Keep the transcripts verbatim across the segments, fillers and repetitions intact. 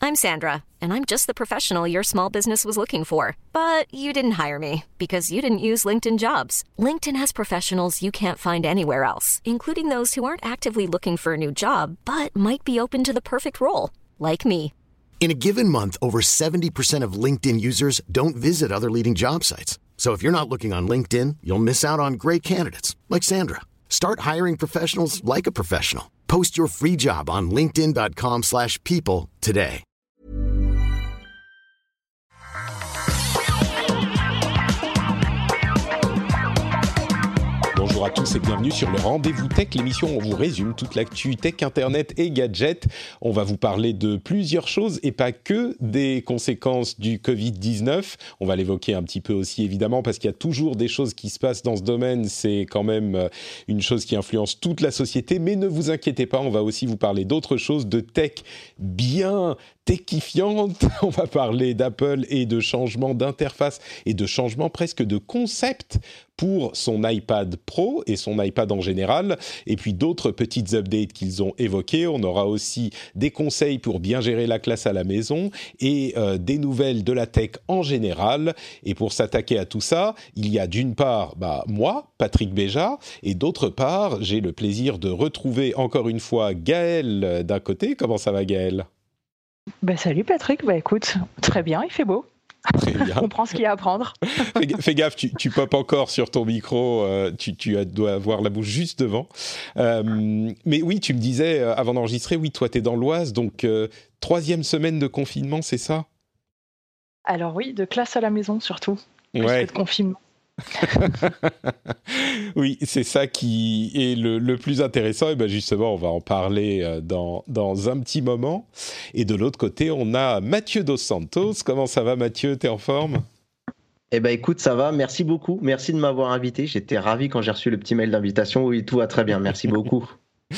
I'm Sandra, and I'm just the professional your small business was looking for. But you didn't hire me because you didn't use LinkedIn Jobs. LinkedIn has professionals you can't find anywhere else, including those who aren't actively looking for a new job, but might be open to the perfect role, like me. In a given month, over seventy percent of LinkedIn users don't visit other leading job sites. So if you're not looking on LinkedIn, you'll miss out on great candidates like Sandra. Start hiring professionals like a professional. Post your free job on linkedin.com slash people today. Bonjour à tous et bienvenue sur le Rendez-vous Tech, l'émission où on vous résume toute l'actu tech, internet et gadgets. On va vous parler de plusieurs choses et pas que des conséquences du covid dix-neuf. On va l'évoquer un petit peu aussi évidemment parce qu'il y a toujours des choses qui se passent dans ce domaine. C'est quand même une chose qui influence toute la société. Mais ne vous inquiétez pas, on va aussi vous parler d'autres choses, de tech bien techifiante. On va parler d'Apple et de changements d'interface et de changements presque de concept pour son iPad Pro et son iPad en général, et puis d'autres petites updates qu'ils ont évoquées. On aura aussi des conseils pour bien gérer la classe à la maison et euh, des nouvelles de la tech en général. Et pour s'attaquer à tout ça, il y a d'une part bah, moi, Patrick Béja, et d'autre part, j'ai le plaisir de retrouver encore une fois Gaël d'un côté. Comment ça va, Gaël ? Bah, salut Patrick, bah écoute, très bien, il fait beau. Très bien. On prend ce qu'il y a à prendre. fais, fais gaffe, tu, tu popes encore sur ton micro, euh, tu, tu as, dois avoir la bouche juste devant. Euh, mais oui, tu me disais euh, avant d'enregistrer, oui, toi t'es dans l'Oise, donc euh, troisième semaine de confinement, c'est ça ? Alors oui, de classe à la maison surtout, plus ouais. que de confinement. Oui, c'est ça qui est le, le plus intéressant. Et bien justement, on va en parler dans, dans un petit moment. Et de l'autre côté, on a Mathieu Dos Santos. Comment ça va, Mathieu ? T'es en forme ? Eh ben écoute, ça va. Merci beaucoup. Merci de m'avoir invité. J'étais ravi quand j'ai reçu le petit mail d'invitation. Oui, tout va très bien. Merci beaucoup.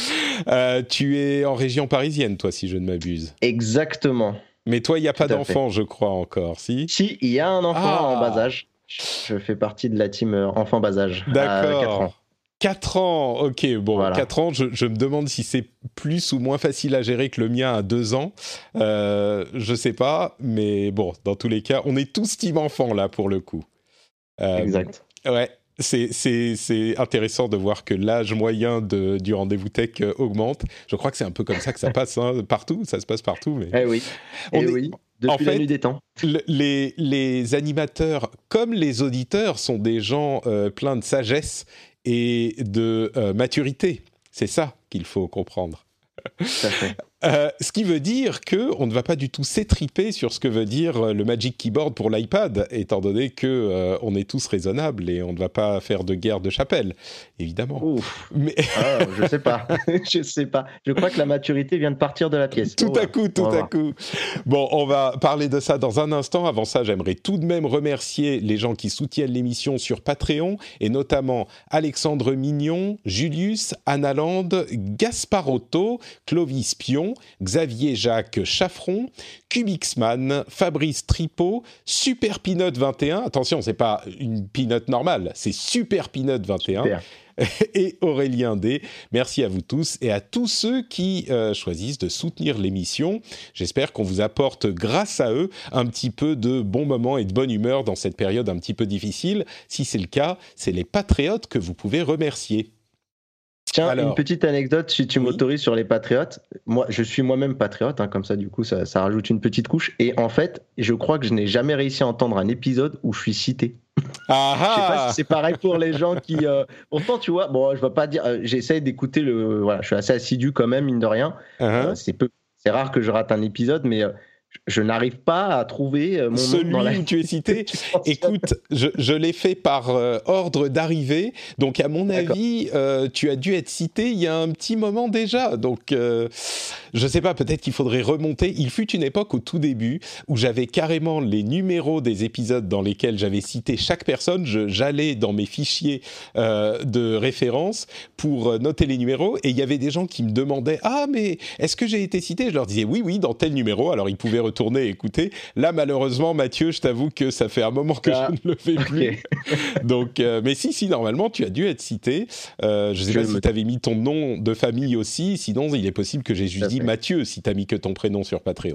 euh, tu es en région parisienne, toi, si je ne m'abuse. Exactement. Mais toi, il n'y a pas d'enfant, je crois, encore, si ? Si, il y a un enfant ah. en bas âge. Je fais partie de la team enfant bas âge. D'accord. À quatre ans. quatre ans, ok. Bon, voilà. quatre ans, je, je me demande si c'est plus ou moins facile à gérer que le mien à deux ans. Euh, je sais pas, mais bon, dans tous les cas, on est tous team enfant là pour le coup. Euh, exact. Ouais. C'est, c'est, c'est intéressant de voir que l'âge moyen de, du rendez-vous tech augmente. Je crois que c'est un peu comme ça que ça passe hein, partout, ça se passe partout. Mais... Eh oui, on eh est... oui. Depuis en fait, la nuit des temps. Le, les, les animateurs, comme les auditeurs, sont des gens euh, pleins de sagesse et de euh, maturité. C'est ça qu'il faut comprendre. Tout à fait. Euh, ce qui veut dire qu'on ne va pas du tout s'étriper sur ce que veut dire le Magic Keyboard pour l'iPad, étant donné qu'on euh, est tous raisonnables et on ne va pas faire de guerre de chapelle, évidemment. Ouf. Mais... ah, je sais pas, je sais pas. Je crois que la maturité vient de partir de la pièce. Tout oh, à coup, tout à voir. coup. Bon, on va parler de ça dans un instant. Avant ça, j'aimerais tout de même remercier les gens qui soutiennent l'émission sur Patreon, et notamment Alexandre Mignon, Julius, Annaland, Gasparotto, Clovis Pion, Xavier Jacques Chaffron, Cubixman, Fabrice Tripot, Super Peanut vingt et un, attention, c'est pas une peanut normale, c'est Super Peanut vingt et un, Super. Et Aurélien D. Merci à vous tous et à tous ceux qui euh, choisissent de soutenir l'émission. J'espère qu'on vous apporte, grâce à eux, un petit peu de bons moments et de bonne humeur dans cette période un petit peu difficile. Si c'est le cas, c'est les patriotes que vous pouvez remercier. Tiens, Alors, une petite anecdote, si tu oui. m'autorises sur les patriotes. Moi, je suis moi-même patriote, hein, comme ça, du coup, ça, ça rajoute une petite couche. Et en fait, je crois que je n'ai jamais réussi à entendre un épisode où je suis cité. Ah ah. Je sais pas si c'est pareil pour les gens qui. Euh... Pourtant, tu vois, bon, je vais pas dire. Euh, j'essaie d'écouter le. Voilà, je suis assez assidu quand même, mine de rien. Uh-huh. Euh, c'est peu. C'est rare que je rate un épisode, mais. Euh, je n'arrive pas à trouver mon Celui nom dans la... où tu es cité. Écoute, je, je l'ai fait par euh, ordre d'arrivée, donc à mon D'accord. avis, euh, tu as dû être cité il y a un petit moment déjà. Donc, euh, je sais pas, peut-être qu'il faudrait remonter. Il fut une époque au tout début où j'avais carrément les numéros des épisodes dans lesquels j'avais cité chaque personne. Je, j'allais dans mes fichiers euh, de référence pour noter les numéros, et il y avait des gens qui me demandaient « Ah, mais est-ce que j'ai été cité ?» Je leur disais « Oui, oui, dans tel numéro. » Alors, ils pouvaient retourner et écouter. Là, malheureusement, Mathieu, je t'avoue que ça fait un moment que ah, je ne le fais plus. Okay. Donc, euh, mais si, si, normalement, tu as dû être cité. Euh, je ne sais je pas me... si tu avais mis ton nom de famille aussi. Sinon, il est possible que j'ai juste dit Mathieu si tu n'as mis que ton prénom sur Patreon.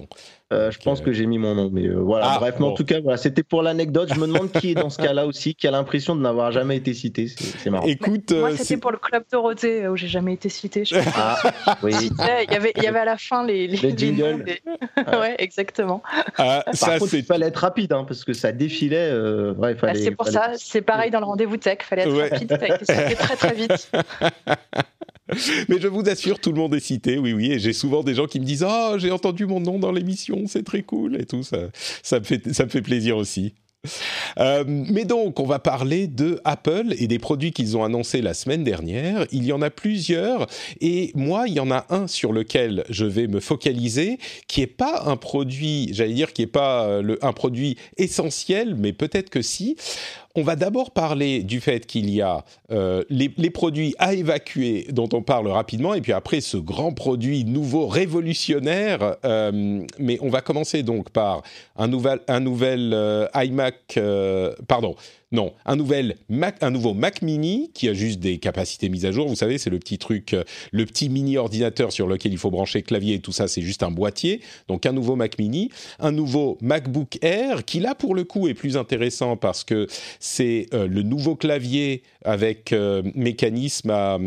Euh, je pense euh... que j'ai mis mon nom, mais euh, voilà. Ah, Bref, mais bon. en tout cas, voilà, c'était pour l'anecdote. Je me demande qui est dans ce cas-là aussi, qui a l'impression de n'avoir jamais été cité. C'est, c'est marrant. Écoute, moi, euh, c'était c'est... pour le Club Dorothée où j'ai jamais été cité. Je ah, oui. Il y avait, il y avait à la fin les, les, les jingles. Les des... ouais, exactement. Ah, Par ça, contre, c'est... il fallait être rapide, hein, parce que ça défilait. Euh... Ouais, il fallait, bah, c'est pour fallait... ça. C'est pareil dans le rendez-vous tech. Fallait être ouais. rapide. Ça a été, ça a été très très vite. Mais je vous assure, tout le monde est cité, oui, oui, et j'ai souvent des gens qui me disent « Ah, oh, j'ai entendu mon nom dans l'émission, c'est très cool » et tout, ça, ça, me fait, ça me fait plaisir aussi. Euh, mais donc, on va parler de Apple et des produits qu'ils ont annoncés la semaine dernière. Il y en a plusieurs, et moi, il y en a un sur lequel je vais me focaliser, qui n'est pas un produit, j'allais dire, qui n'est pas le, un produit essentiel, mais peut-être que si. On va d'abord parler du fait qu'il y a euh, les, les produits à évacuer dont on parle rapidement, et puis après ce grand produit nouveau révolutionnaire. Euh, mais on va commencer donc par un nouvel, un nouvel euh, iMac, euh, pardon, non, un, nouvel Mac, un nouveau Mac Mini qui a juste des capacités mises à jour. Vous savez, c'est le petit truc, euh, le petit mini ordinateur sur lequel il faut brancher clavier et tout ça, c'est juste un boîtier. Donc un nouveau Mac Mini, un nouveau MacBook Air qui là pour le coup est plus intéressant parce que c'est euh, le nouveau clavier avec euh, mécanisme à...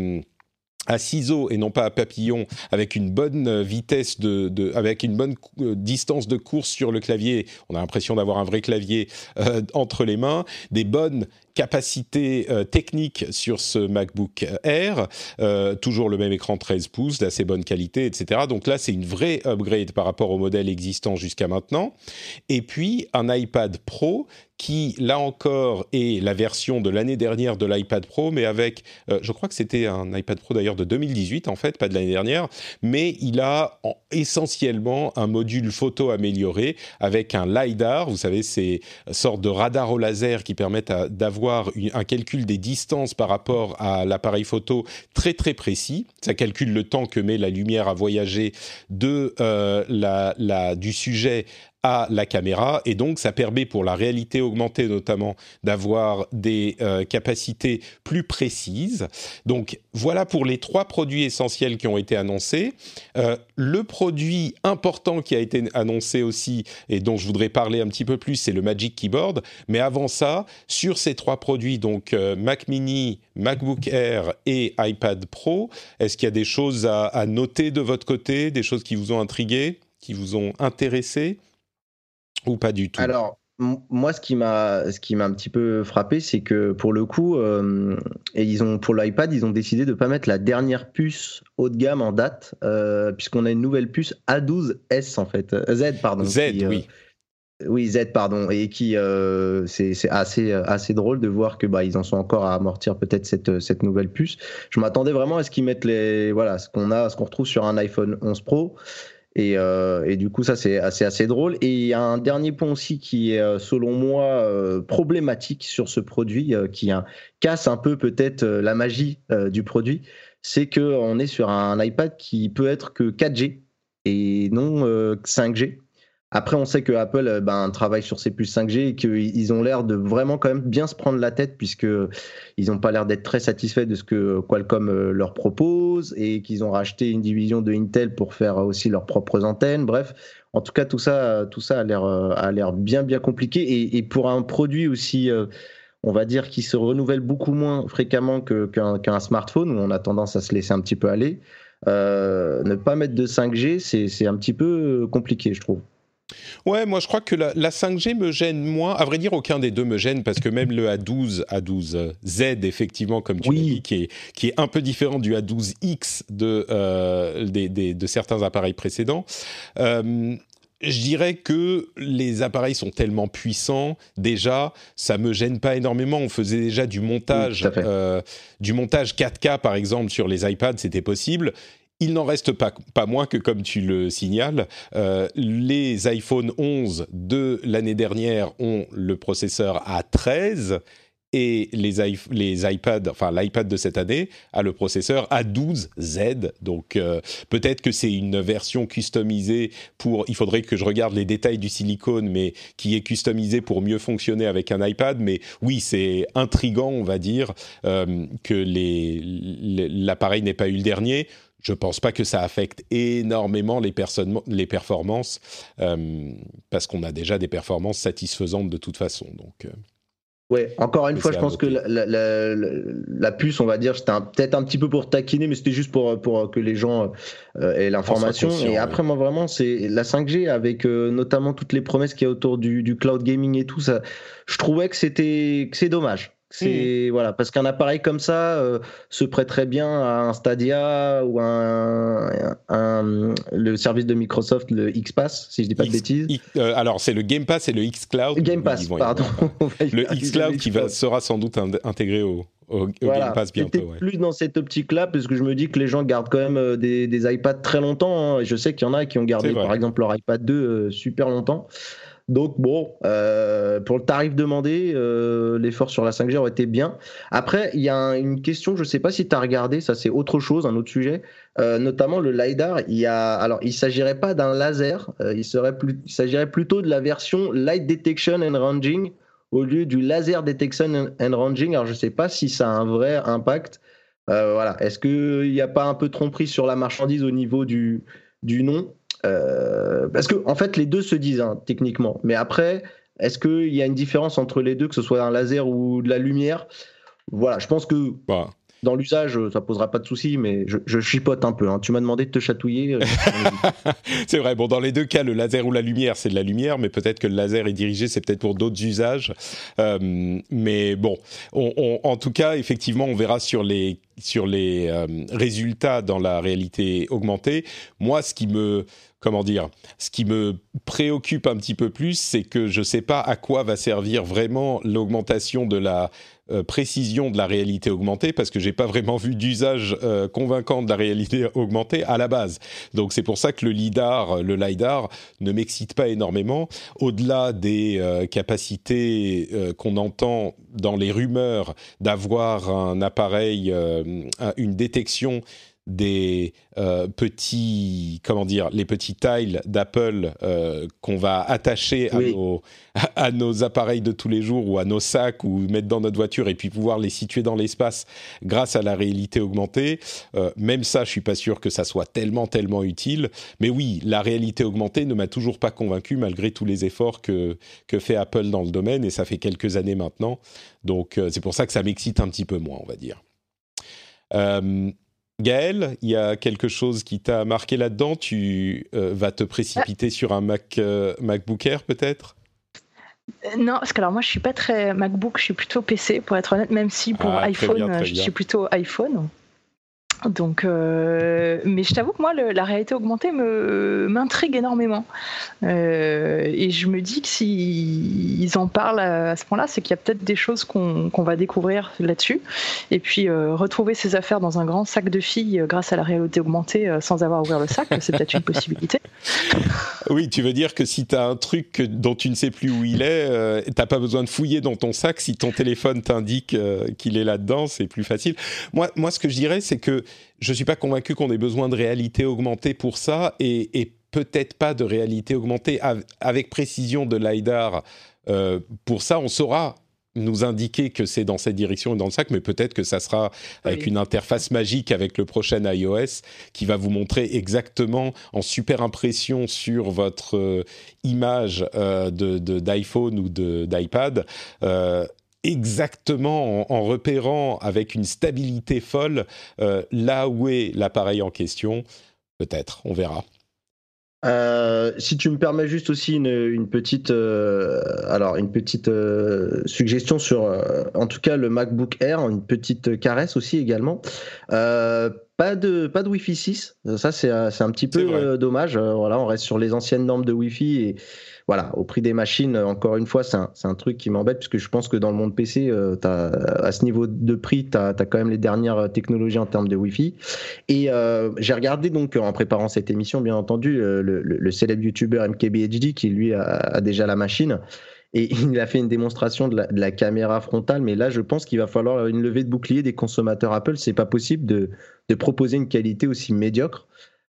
à ciseaux et non pas à papillon, avec une bonne vitesse de, de avec une bonne euh, distance de course sur le clavier. On a l'impression d'avoir un vrai clavier euh, entre les mains, des bonnes capacités euh, techniques sur ce MacBook Air, euh, toujours le même écran treize pouces, d'assez bonne qualité, et cetera. Donc là, c'est une vraie upgrade par rapport au modèle existant jusqu'à maintenant. Et puis, un iPad Pro qui, là encore, est la version de l'année dernière de l'iPad Pro, mais avec, euh, je crois que c'était un iPad Pro d'ailleurs de deux mille dix-huit, en fait, pas de l'année dernière, mais il a en, essentiellement un module photo amélioré avec un LiDAR, vous savez, ces sortes de radars au laser qui permettent à, d'avoir un calcul des distances par rapport à l'appareil photo très très précis. Ça calcule le temps que met la lumière à voyager de, euh, la, la, du sujet à la caméra, et donc ça permet pour la réalité augmentée notamment d'avoir des euh, capacités plus précises. Donc voilà pour les trois produits essentiels qui ont été annoncés. Euh, le produit important qui a été annoncé aussi et dont je voudrais parler un petit peu plus, c'est le Magic Keyboard. Mais avant ça, sur ces trois produits, donc euh, Mac Mini, MacBook Air et iPad Pro, est-ce qu'il y a des choses à, à noter de votre côté, des choses qui vous ont intrigué, qui vous ont intéressé? Ou pas du tout? Alors, m- moi, ce qui m'a, ce qui m'a un petit peu frappé, c'est que pour le coup, euh, et ils ont, pour l'iPad, ils ont décidé de ne pas mettre la dernière puce haut de gamme en date, euh, puisqu'on a une nouvelle puce A douze S, en fait. Euh, Z, pardon. Z, qui, euh, oui. Oui, Z, pardon. Et qui, euh, c'est, c'est assez, assez drôle de voir que bah, ils en sont encore à amortir peut-être cette, cette nouvelle puce. Je m'attendais vraiment à ce qu'ils mettent les, voilà, ce qu'on a, ce qu'on retrouve sur un iPhone onze Pro. Et, euh, et du coup, ça, c'est assez, assez drôle. Et il y a un dernier point aussi qui est, selon moi, euh, problématique sur ce produit, euh, qui hein, casse un peu peut-être euh, la magie euh, du produit. C'est qu'on est sur un iPad qui peut être que quatre G et non euh, cinq G. Après, on sait que Apple ben, travaille sur ses puces cinq G et qu'ils ont l'air de vraiment quand même bien se prendre la tête, puisqu'ils n'ont pas l'air d'être très satisfaits de ce que Qualcomm leur propose et qu'ils ont racheté une division de Intel pour faire aussi leurs propres antennes. Bref, en tout cas, tout ça, tout ça a l'air, a l'air bien, bien compliqué. Et, et pour un produit aussi, euh, on va dire, qui se renouvelle beaucoup moins fréquemment que, qu'un, qu'un smartphone, où on a tendance à se laisser un petit peu aller, euh, ne pas mettre de cinq G, c'est, c'est un petit peu compliqué, je trouve. Ouais, moi je crois que la, la cinq G me gêne moins. À vrai dire, aucun des deux me gêne parce que même le A douze, A douze Z, effectivement, comme tu oui. l'as dit, qui est, qui est un peu différent du A douze X de, euh, des, des, de certains appareils précédents. Euh, Je dirais que les appareils sont tellement puissants, déjà, ça me gêne pas énormément. On faisait déjà du montage, oui, euh, du montage quatre K, par exemple, sur les iPads, c'était possible. Il n'en reste pas, pas moins que, comme tu le signales, euh, les iPhone onze de l'année dernière ont le processeur A treize et les, i- les iPads, enfin l'iPad de cette année a le processeur A douze Z. Donc euh, peut-être que c'est une version customisée pour. Il faudrait que je regarde les détails du silicone, mais qui est customisé pour mieux fonctionner avec un iPad. Mais oui, c'est intriguant, on va dire, euh, que les, les, l'appareil n'ait pas eu le dernier. je pense pas que ça affecte énormément les, personnes, les performances, euh, parce qu'on a déjà des performances satisfaisantes de toute façon. Donc, euh, ouais, encore une fois, je pense que la, la, la, la puce, on va dire, c'était un, peut-être un petit peu pour taquiner, mais c'était juste pour, pour que les gens euh, aient l'information. Et après, oui. moi, vraiment, c'est la cinq G avec euh, notamment toutes les promesses qu'il y a autour du, du cloud gaming et tout ça. Je trouvais que c'était que c'est dommage. C'est mmh. voilà, parce qu'un appareil comme ça euh, se prêterait bien à un Stadia ou un, un, un le service de Microsoft, le X-Pass, si je dis pas X, de bêtises. X, euh, alors c'est le Game Pass et le X-Cloud. Game Pass, pardon. Le X-Cloud qui va, sera sans doute intégré au, au, au voilà. Game Pass bientôt. Ouais. Plus dans cette optique-là, parce que je me dis que les gens gardent quand même des, des iPads très longtemps. Hein. Je sais qu'il y en a qui ont gardé par exemple leur iPad deux euh, super longtemps. Donc bon, euh, pour le tarif demandé, euh, l'effort sur la cinq G aurait été bien. Après, il y a un, une question, je ne sais pas si tu as regardé, ça c'est autre chose, un autre sujet, euh, notamment le LiDAR. Il y a, alors, il ne s'agirait pas d'un laser, euh, il, serait plus, il s'agirait plutôt de la version Light Detection and Ranging au lieu du Laser Detection and Ranging. Alors je ne sais pas si ça a un vrai impact. Euh, voilà. Est-ce qu'il n'y a pas un peu de tromperie sur la marchandise au niveau du, du nom ? Euh, parce que en fait les deux se disent hein, techniquement, mais après est-ce qu'il y a une différence entre les deux, que ce soit un laser ou de la lumière? Voilà, je pense que bah. dans l'usage ça posera pas de soucis, mais je, je chipote un peu hein. Tu m'as demandé de te chatouiller. C'est vrai, bon dans les deux cas le laser ou la lumière c'est de la lumière, mais peut-être que le laser est dirigé, c'est peut-être pour d'autres usages, euh, mais bon on, on, en tout cas effectivement on verra sur les sur les euh, résultats dans la réalité augmentée. Moi ce qui me Comment dire, ce qui me préoccupe un petit peu plus, c'est que je ne sais pas à quoi va servir vraiment l'augmentation de la euh, précision de la réalité augmentée, parce que je n'ai pas vraiment vu d'usage euh, convaincant de la réalité augmentée à la base. Donc c'est pour ça que le LiDAR, le LiDAR ne m'excite pas énormément. Au-delà des euh, capacités euh, qu'on entend dans les rumeurs d'avoir un appareil, euh, une détection des euh, petits, comment dire, les petits tiles d'Apple euh, qu'on va attacher oui. à, nos, à, à nos appareils de tous les jours ou à nos sacs ou mettre dans notre voiture et puis pouvoir les situer dans l'espace grâce à la réalité augmentée. Euh, même ça, je suis pas sûr que ça soit tellement, tellement utile. Mais oui, la réalité augmentée ne m'a toujours pas convaincu malgré tous les efforts que, que fait Apple dans le domaine, et ça fait quelques années maintenant. Donc, euh, c'est pour ça que ça m'excite un petit peu moins, on va dire. Euh, Gaël, il y a quelque chose qui t'a marqué là-dedans? Tu euh, vas te précipiter ah. sur un Mac, euh, MacBook Air peut-être? Non, parce que alors moi je suis pas très MacBook, je suis plutôt P C pour être honnête, même si pour ah, iPhone bien, je bien. suis plutôt iPhone. Donc, euh, mais je t'avoue que moi, le, la réalité augmentée me, m'intrigue énormément. Euh, et je me dis que s'ils en parlent à, à ce point-là, c'est qu'il y a peut-être des choses qu'on, qu'on va découvrir là-dessus. Et puis, euh, retrouver ses affaires dans un grand sac de filles grâce à la réalité augmentée euh, sans avoir à ouvrir le sac, c'est peut-être une possibilité. Oui, tu veux dire que si tu as un truc dont tu ne sais plus où il est, euh, tu n'as pas besoin de fouiller dans ton sac. Si ton téléphone t'indique euh, qu'il est là-dedans, c'est plus facile. Moi, moi, ce que je dirais, c'est que je ne suis pas convaincu qu'on ait besoin de réalité augmentée pour ça, et, et peut-être pas de réalité augmentée avec précision de LiDAR. Euh, pour ça, on saura nous indiquer que c'est dans cette direction et dans le sac, mais peut-être que ça sera avec oui. une interface magique avec le prochain iOS qui va vous montrer exactement en super impression sur votre euh, image euh, de, de, d'iPhone ou de, d'iPad, euh, exactement en, en repérant avec une stabilité folle euh, là où est l'appareil en question. Peut-être, on verra. Euh, si tu me permets juste aussi une, une petite, euh, alors une petite euh, suggestion sur, euh, en tout cas le MacBook Air, une petite caresse aussi également. Euh, pas de pas de Wi-Fi six, ça c'est c'est un petit peu euh, dommage. Euh, voilà, on reste sur les anciennes normes de Wi-Fi et voilà, au prix des machines, encore une fois, c'est un, c'est un truc qui m'embête puisque je pense que dans le monde P C, euh, t'as, à ce niveau de prix, tu as quand même les dernières technologies en termes de Wi-Fi. Et euh, j'ai regardé donc en préparant cette émission, bien entendu, le, le, le célèbre YouTuber M K B H D qui lui a, a déjà la machine. Et il a fait une démonstration de la, de la caméra frontale, mais là, je pense qu'il va falloir une levée de bouclier des consommateurs Apple. C'est pas possible de, de proposer une qualité aussi médiocre.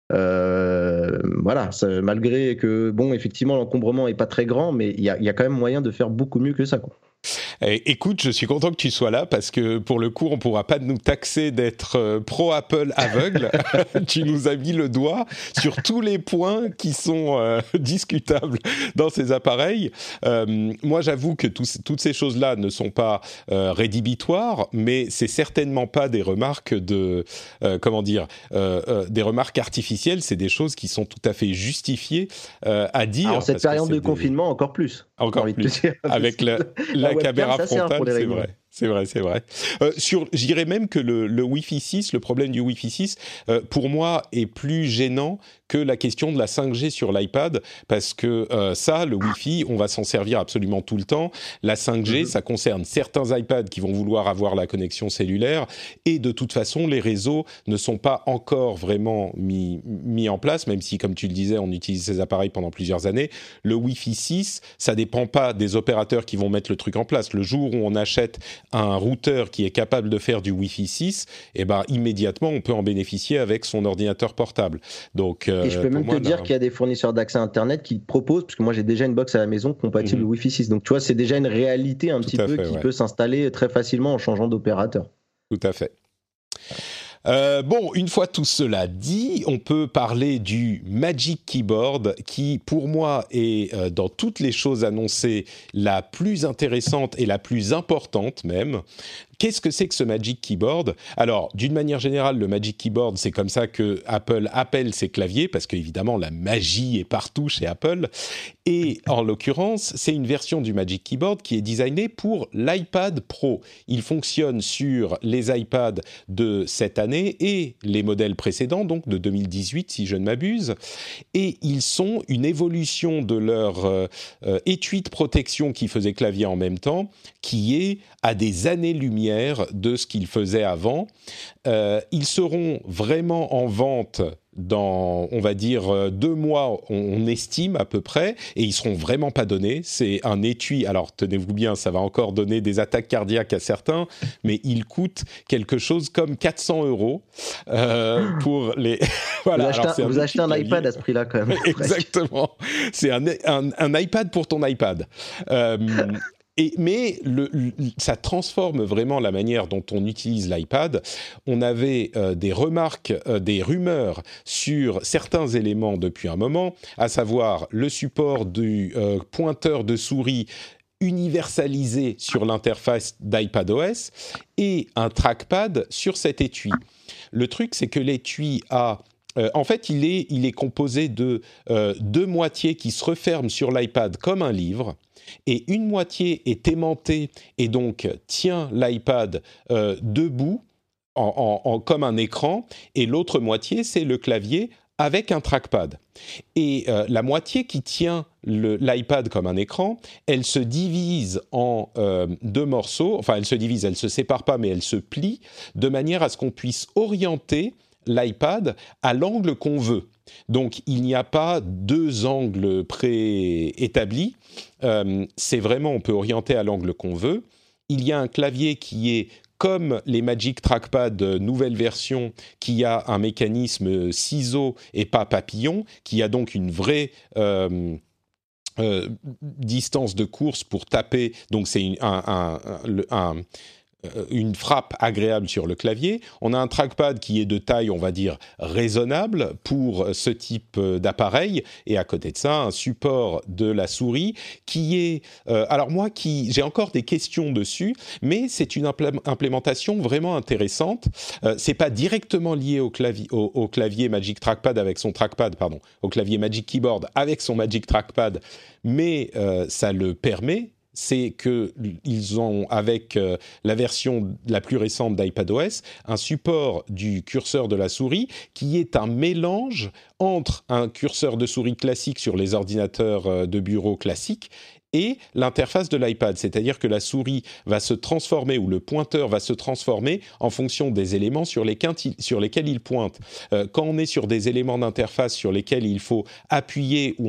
Euh, voilà, ça, malgré que, bon, effectivement, l'encombrement est pas très grand, mais il y a, y a quand même moyen de faire beaucoup mieux que ça, quoi. Eh, écoute, je suis content que tu sois là parce que pour le coup, on ne pourra pas nous taxer d'être euh, pro-Apple aveugle. Tu nous as mis le doigt sur tous les points qui sont euh, discutables dans ces appareils. Euh, moi, j'avoue que tous, toutes ces choses-là ne sont pas euh, rédhibitoires, mais c'est certainement pas des remarques de, euh, comment dire, euh, euh, des remarques artificielles. C'est des choses qui sont tout à fait justifiées euh, à dire. En cette période de des... confinement, encore plus. Encore plus. Dire, Avec la, la, la caméra frontale, c'est vrai. C'est vrai, c'est vrai. Euh, sur, je dirais même que le, le Wi-Fi six, le problème du Wi-Fi six, euh, pour moi, est plus gênant que la question de la cinq G sur l'iPad, parce que euh, ça, le Wi-Fi, on va s'en servir absolument tout le temps. La cinq G, mm-hmm. ça concerne certains iPads qui vont vouloir avoir la connexion cellulaire, et de toute façon, les réseaux ne sont pas encore vraiment mis, mis en place, même si, comme tu le disais, on utilise ces appareils pendant plusieurs années. Le Wi-Fi six, ça dépend pas des opérateurs qui vont mettre le truc en place. Le jour où on achète un routeur qui est capable de faire du Wi-Fi six, eh ben, immédiatement, on peut en bénéficier avec son ordinateur portable. Donc, euh, et je peux même moi, te dire là... qu'il y a des fournisseurs d'accès Internet qui proposent, parce que moi j'ai déjà une box à la maison compatible mmh. Wi-Fi six. Donc tu vois, c'est déjà une réalité un Tout petit peu fait, qui ouais. peut s'installer très facilement en changeant d'opérateur. Tout à fait. Euh, bon, une fois tout cela dit, on peut parler du Magic Keyboard qui, pour moi, est euh, dans toutes les choses annoncées la plus intéressante et la plus importante même. Qu'est-ce que c'est que ce Magic Keyboard ? Alors, d'une manière générale, le Magic Keyboard, c'est comme ça que Apple appelle ses claviers, parce qu'évidemment, la magie est partout chez Apple. Et en l'occurrence, c'est une version du Magic Keyboard qui est designée pour l'iPad Pro. Il fonctionne sur les iPads de cette année et les modèles précédents, donc de deux mille dix-huit, si je ne m'abuse. Et ils sont une évolution de leur euh, euh, étui de protection qui faisait clavier en même temps, qui est à des années-lumière de ce qu'ils faisaient avant. Euh, ils seront vraiment en vente dans, on va dire, deux mois, on, on estime à peu près, et ils seront vraiment pas donnés. C'est un étui, alors tenez-vous bien, ça va encore donner des attaques cardiaques à certains, mais il coûte quelque chose comme quatre cents euros euh, pour les... voilà. Vous achetez, alors, un, vous achetez un iPad à ce prix-là quand même. Exactement. C'est un, un, un iPad pour ton iPad. Euh, Et, mais le, le, ça transforme vraiment la manière dont on utilise l'iPad. On avait euh, des remarques, euh, des rumeurs sur certains éléments depuis un moment, à savoir le support du euh, pointeur de souris universalisé sur l'interface d'iPadOS et un trackpad sur cet étui. Le truc, c'est que l'étui a... Euh, en fait, il est, il est composé de euh, deux moitiés qui se referment sur l'iPad comme un livre, et une moitié est aimantée et donc tient l'iPad euh, debout en, en, en, comme un écran, et l'autre moitié, c'est le clavier avec un trackpad. Et euh, la moitié qui tient le, l'iPad comme un écran, elle se divise en euh, deux morceaux, enfin elle se divise, elle ne se sépare pas, mais elle se plie, de manière à ce qu'on puisse orienter l'iPad à l'angle qu'on veut. Donc, il n'y a pas deux angles préétablis. Euh, c'est vraiment, on peut orienter à l'angle qu'on veut. Il y a un clavier qui est comme les Magic Trackpad nouvelle version, qui a un mécanisme ciseau et pas papillon, qui a donc une vraie... Euh, euh, distance de course pour taper. Donc, c'est une, un... un, un, un une frappe agréable sur le clavier. On a un trackpad qui est de taille, on va dire, raisonnable pour ce type d'appareil. Et à côté de ça, un support de la souris qui est... Euh, alors moi, qui, j'ai encore des questions dessus, mais c'est une implé- implémentation vraiment intéressante. Euh, c'est pas directement lié au clavier, au, au clavier Magic Trackpad avec son trackpad, pardon, au clavier Magic Keyboard avec son Magic Trackpad, mais euh, ça le permet. C'est qu'ils ont, avec euh, la version la plus récente d'iPadOS, un support du curseur de la souris qui est un mélange entre un curseur de souris classique sur les ordinateurs euh, de bureau classiques et l'interface de l'iPad, c'est-à-dire que la souris va se transformer, ou le pointeur va se transformer en fonction des éléments sur lesquels il, sur lesquels il pointe. Euh, quand on est sur des éléments d'interface sur lesquels il faut appuyer, ou on est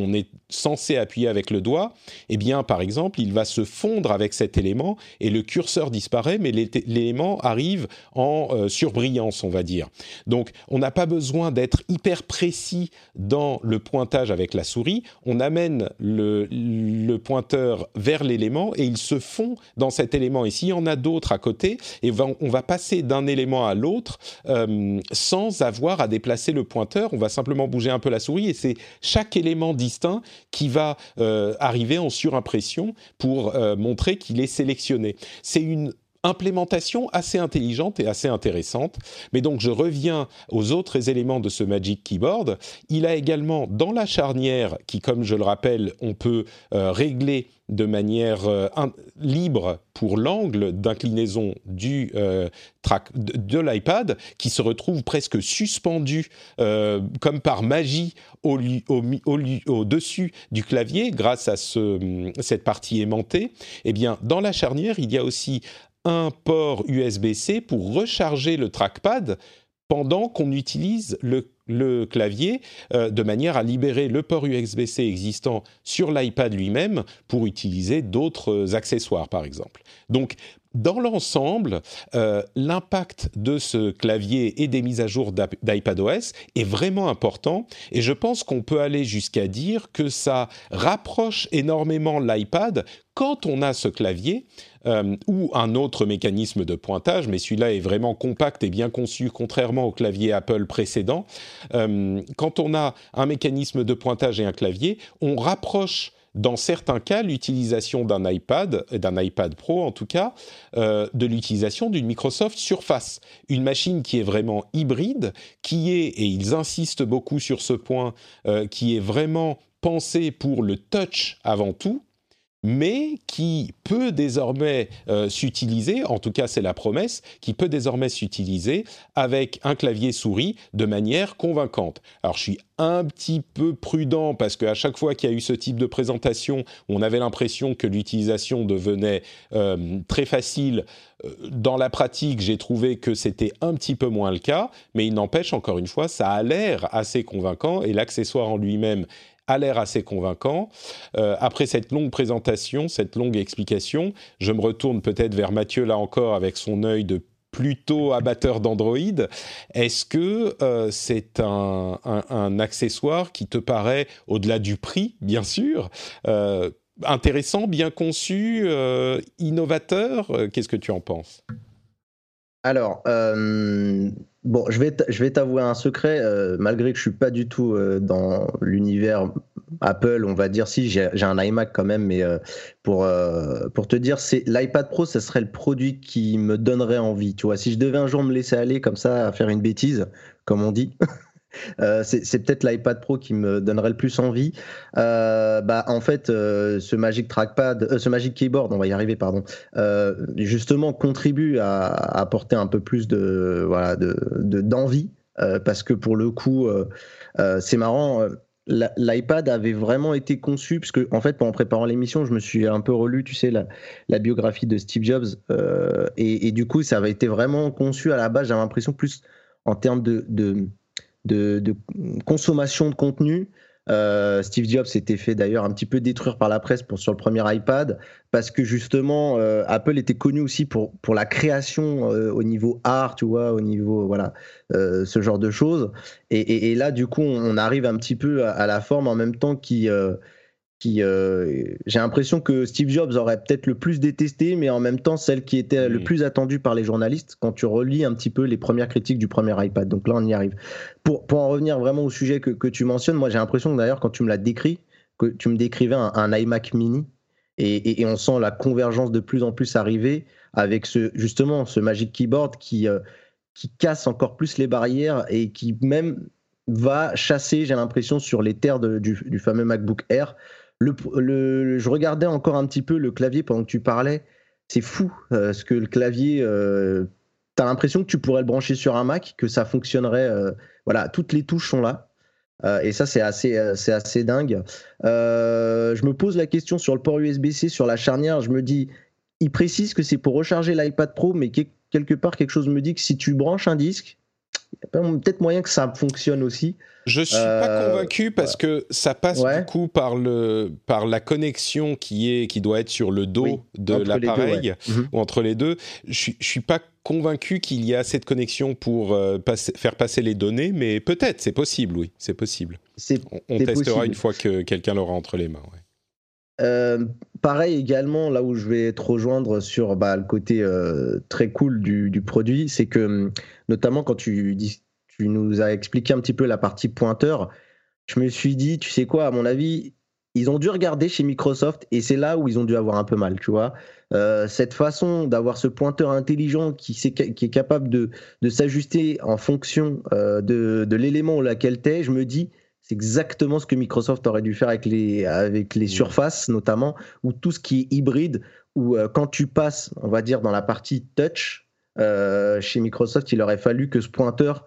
censé appuyer avec le doigt, eh bien, par exemple, il va se fondre avec cet élément et le curseur disparaît, mais l'élément arrive en euh, surbrillance, on va dire. Donc, on n'a pas besoin d'être hyper précis dans le pointage avec la souris. On amène le, le pointeur vers l'élément et il se fond dans cet élément. Et s'il y en a d'autres à côté, et va, on va passer d'un élément à l'autre euh, sans avoir à déplacer le pointeur. On va simplement bouger un peu la souris et c'est chaque élément distinct qui va euh, arriver en surimpression pour euh, montrer qu'il est sélectionné. C'est une implémentation assez intelligente et assez intéressante. Mais donc, je reviens aux autres éléments de ce Magic Keyboard. Il a également, dans la charnière, qui, comme je le rappelle, on peut euh, régler de manière euh, in- libre pour l'angle d'inclinaison du euh, track de, de l'iPad, qui se retrouve presque suspendu euh, comme par magie au, au, au, au-dessus du clavier grâce à ce, cette partie aimantée. Eh bien, dans la charnière, il y a aussi un port U S B-C pour recharger le trackpad pendant qu'on utilise le, le clavier, euh, de manière à libérer le port U S B-C existant sur l'iPad lui-même pour utiliser d'autres accessoires, par exemple. Donc, dans l'ensemble, euh, l'impact de ce clavier et des mises à jour d'iPadOS est vraiment important et je pense qu'on peut aller jusqu'à dire que ça rapproche énormément l'iPad quand on a ce clavier euh, ou un autre mécanisme de pointage, mais celui-là est vraiment compact et bien conçu, contrairement au clavier Apple précédent. Euh, quand on a un mécanisme de pointage et un clavier, on rapproche dans certains cas, l'utilisation d'un iPad, d'un iPad Pro en tout cas, euh, de l'utilisation d'une Microsoft Surface, une machine qui est vraiment hybride, qui est, et ils insistent beaucoup sur ce point, euh, qui est vraiment pensée pour le touch avant tout, mais qui peut désormais euh, s'utiliser, en tout cas c'est la promesse, qui peut désormais s'utiliser avec un clavier souris de manière convaincante. Alors je suis un petit peu prudent parce qu'à chaque fois qu'il y a eu ce type de présentation, on avait l'impression que l'utilisation devenait euh, très facile. Dans la pratique, j'ai trouvé que c'était un petit peu moins le cas, mais il n'empêche, encore une fois, ça a l'air assez convaincant et l'accessoire en lui-même a l'air assez convaincant. Euh, après cette longue présentation, cette longue explication, je me retourne peut-être vers Mathieu là encore avec son œil de plutôt abatteur d'Android. Est-ce que euh, c'est un, un, un accessoire qui te paraît, au-delà du prix, bien sûr, euh, intéressant, bien conçu, euh, innovateur? Qu'est-ce que tu en penses ? Alors, euh, bon, je vais, je vais t'avouer un secret, euh, malgré que je suis pas du tout euh, dans l'univers Apple, on va dire, si j'ai, j'ai un iMac quand même, mais euh, pour euh, pour te dire, c'est l'iPad Pro, ce serait le produit qui me donnerait envie. Tu vois, si je devais un jour me laisser aller comme ça à faire une bêtise, comme on dit. Euh, c'est, c'est peut-être l'iPad Pro qui me donnerait le plus envie. Euh, bah, en fait, euh, ce Magic Trackpad, euh, ce Magic Keyboard, on va y arriver, pardon, euh, justement contribue à, à apporter un peu plus de, voilà, de, de d'envie, euh, parce que pour le coup, euh, euh, c'est marrant. Euh, L'iPad avait vraiment été conçu, parce que en fait, pendant préparant l'émission, je me suis un peu relu, tu sais, la, la biographie de Steve Jobs, euh, et, et du coup, ça avait été vraiment conçu à la base. J'avais l'impression plus en termes de, de De, de consommation de contenu. Euh, Steve Jobs s'était fait d'ailleurs un petit peu détruire par la presse pour, sur le premier iPad parce que justement euh, Apple était connu aussi pour, pour la création euh, au niveau art, tu vois, au niveau voilà euh, ce genre de choses. Et, et, et là du coup on arrive un petit peu à, à la forme en même temps qui euh, qui, euh, j'ai l'impression que Steve Jobs aurait peut-être le plus détesté, mais en même temps celle qui était mmh. le plus attendue par les journalistes quand tu relis un petit peu les premières critiques du premier iPad. Donc là, on y arrive. Pour, pour en revenir vraiment au sujet que, que tu mentionnes, moi j'ai l'impression que d'ailleurs quand tu me l'as décrit, que tu me décrivais un, un iMac mini, et, et, et on sent la convergence de plus en plus arriver avec ce, justement ce Magic Keyboard qui, euh, qui casse encore plus les barrières et qui même va chasser, j'ai l'impression, sur les terres de, du, du fameux MacBook Air. Le, le, je regardais encore un petit peu le clavier pendant que tu parlais. C'est fou, euh, ce que le clavier, euh, t'as l'impression que tu pourrais le brancher sur un Mac, que ça fonctionnerait. Euh, voilà, toutes les touches sont là. Euh, et ça, c'est assez, euh, c'est assez dingue. Euh, je me pose la question sur le port U S B-C, sur la charnière. Je me dis, il précise que c'est pour recharger l'iPad Pro, mais que, quelque part, quelque chose me dit que si tu branches un disque, y a peut-être moyen que ça fonctionne aussi. Je suis euh, pas convaincu parce ouais. que ça passe ouais. du coup par le par la connexion qui est qui doit être sur le dos oui, de l'appareil deux, ouais. ou entre les deux. Je je suis pas convaincu qu'il y ait assez de connexion pour euh, passer, faire passer les données, mais peut-être c'est possible, oui, c'est possible. C'est, on on c'est testera possible. Une fois que quelqu'un l'aura entre les mains. Ouais. Euh, pareil également, là où je vais te rejoindre sur bah, le côté euh, très cool du, du produit, c'est que notamment quand tu dis tu nous as expliqué un petit peu la partie pointeur, je me suis dit, tu sais quoi, à mon avis, ils ont dû regarder chez Microsoft et c'est là où ils ont dû avoir un peu mal, tu vois. Euh, cette façon d'avoir ce pointeur intelligent qui, qui est capable de, de s'ajuster en fonction euh, de, de l'élément où laquelle t'es, je me dis, c'est exactement ce que Microsoft aurait dû faire avec les, avec les surfaces notamment, ou tout ce qui est hybride, où euh, quand tu passes, on va dire, dans la partie touch, euh, chez Microsoft, il aurait fallu que ce pointeur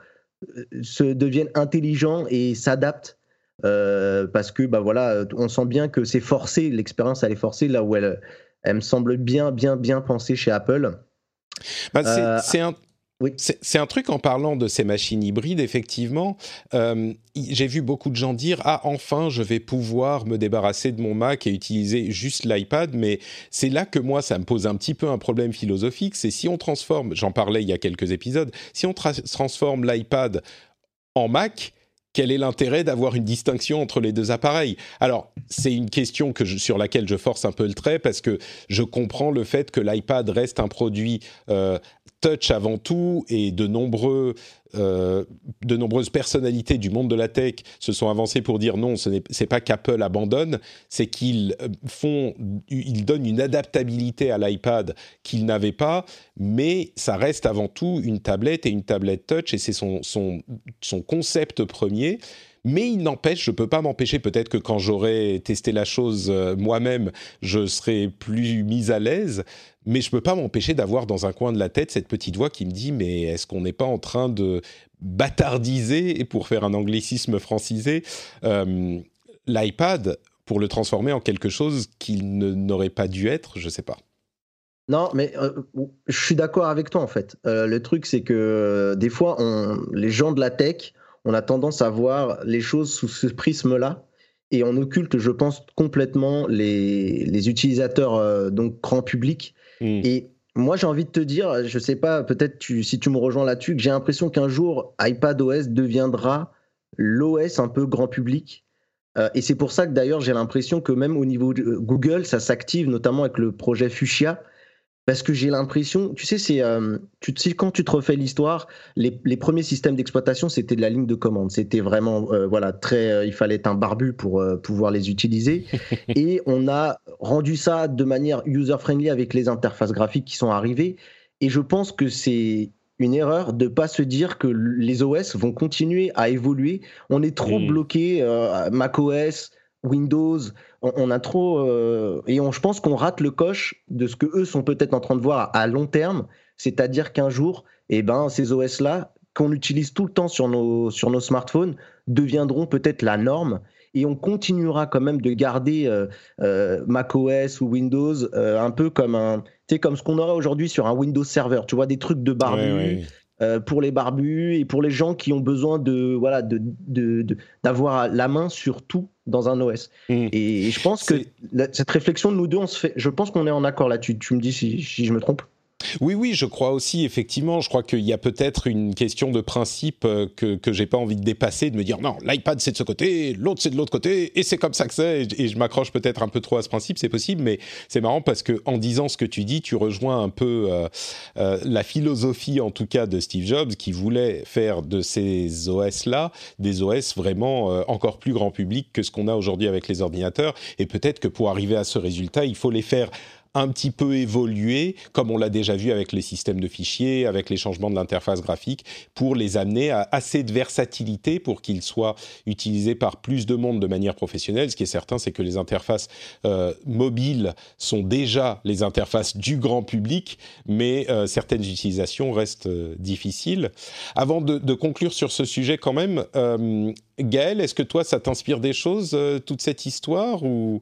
se devienne intelligent et s'adapte euh, parce que bah voilà, on sent bien que c'est forcé, l'expérience elle est forcée là où elle, elle me semble bien bien bien pensée chez Apple. Bah, c'est, euh, c'est un oui. C'est, c'est un truc en parlant de ces machines hybrides, effectivement, euh, j'ai vu beaucoup de gens dire « Ah, enfin, je vais pouvoir me débarrasser de mon Mac et utiliser juste l'iPad », mais c'est là que moi, ça me pose un petit peu un problème philosophique, c'est si on transforme, j'en parlais il y a quelques épisodes, si on tra- transforme l'iPad en Mac, quel est l'intérêt d'avoir une distinction entre les deux appareils ? Alors, c'est une question que je, sur laquelle je force un peu le trait parce que je comprends le fait que l'iPad reste un produit euh, touch avant tout et de nombreux, euh, de nombreuses personnalités du monde de la tech se sont avancées pour dire non, ce n'est c'est pas qu'Apple abandonne, c'est qu'ils font, ils donnent une adaptabilité à l'iPad qu'ils n'avaient pas, mais ça reste avant tout une tablette et une tablette touch et c'est son, son, son concept premier. Mais il n'empêche, je ne peux pas m'empêcher, peut-être que quand j'aurai testé la chose euh, moi-même, je serai plus mis à l'aise, mais je ne peux pas m'empêcher d'avoir dans un coin de la tête cette petite voix qui me dit « mais est-ce qu'on n'est pas en train de bâtardiser, et pour faire un anglicisme francisé, euh, l'iPad pour le transformer en quelque chose qu'il ne, n'aurait pas dû être ?» Je ne sais pas. Non, mais euh, je suis d'accord avec toi en fait. Euh, le truc, c'est que euh, des fois, on, les gens de la tech, on a tendance à voir les choses sous ce prisme-là et on occulte, je pense, complètement les, les utilisateurs euh, donc grand public. Mmh. Et moi, j'ai envie de te dire, je sais pas, peut-être tu, si tu me rejoins là-dessus, que j'ai l'impression qu'un jour, iPadOS deviendra l'O S un peu grand public. Euh, et c'est pour ça que d'ailleurs, j'ai l'impression que même au niveau de Google, ça s'active, notamment avec le projet Fuchsia. Parce que j'ai l'impression, tu sais, c'est, euh, tu sais, quand tu te refais l'histoire, les, les premiers systèmes d'exploitation, c'était de la ligne de commande. C'était vraiment, euh, voilà, très, euh, il fallait être un barbu pour euh, pouvoir les utiliser. Et on a rendu ça de manière user-friendly avec les interfaces graphiques qui sont arrivées. Et je pense que c'est une erreur de pas se dire que les O S vont continuer à évoluer. On est trop mmh. bloqué, euh, macOS, Windows, on, on a trop euh, et on, je pense qu'on rate le coche de ce que eux sont peut-être en train de voir à, à long terme, c'est-à-dire qu'un jour, eh ben ces O S là qu'on utilise tout le temps sur nos sur nos smartphones deviendront peut-être la norme et on continuera quand même de garder euh, euh, macOS ou Windows euh, un peu comme un, tu sais, comme ce qu'on aurait aujourd'hui sur un Windows Server, tu vois, des trucs de barbus. Ouais, ouais. Euh, pour les barbus et pour les gens qui ont besoin de voilà de, de, de d'avoir la main sur tout dans un O S. Mmh. Et, et je pense C'est... que la, cette réflexion de nous deux, on se fait. Je pense qu'on est en accord là-dessus. Tu me dis si, si je me trompe. Oui, oui, je crois aussi, effectivement, je crois qu'il y a peut-être une question de principe que, que j'ai pas envie de dépasser, de me dire non, l'iPad c'est de ce côté, l'autre c'est de l'autre côté, et c'est comme ça que c'est, et je m'accroche peut-être un peu trop à ce principe, c'est possible, mais c'est marrant parce que en disant ce que tu dis, tu rejoins un peu euh, euh, la philosophie, en tout cas, de Steve Jobs, qui voulait faire de ces O S-là des O S vraiment euh, encore plus grand public que ce qu'on a aujourd'hui avec les ordinateurs, et peut-être que pour arriver à ce résultat, il faut les faire un petit peu évoluer, comme on l'a déjà vu avec les systèmes de fichiers, avec les changements de l'interface graphique, pour les amener à assez de versatilité pour qu'ils soient utilisés par plus de monde de manière professionnelle. Ce qui est certain, c'est que les interfaces euh, mobiles sont déjà les interfaces du grand public, mais euh, certaines utilisations restent euh, difficiles. Avant de, de conclure sur ce sujet quand même, euh, Gaël, est-ce que toi, ça t'inspire des choses, euh, toute cette histoire, ou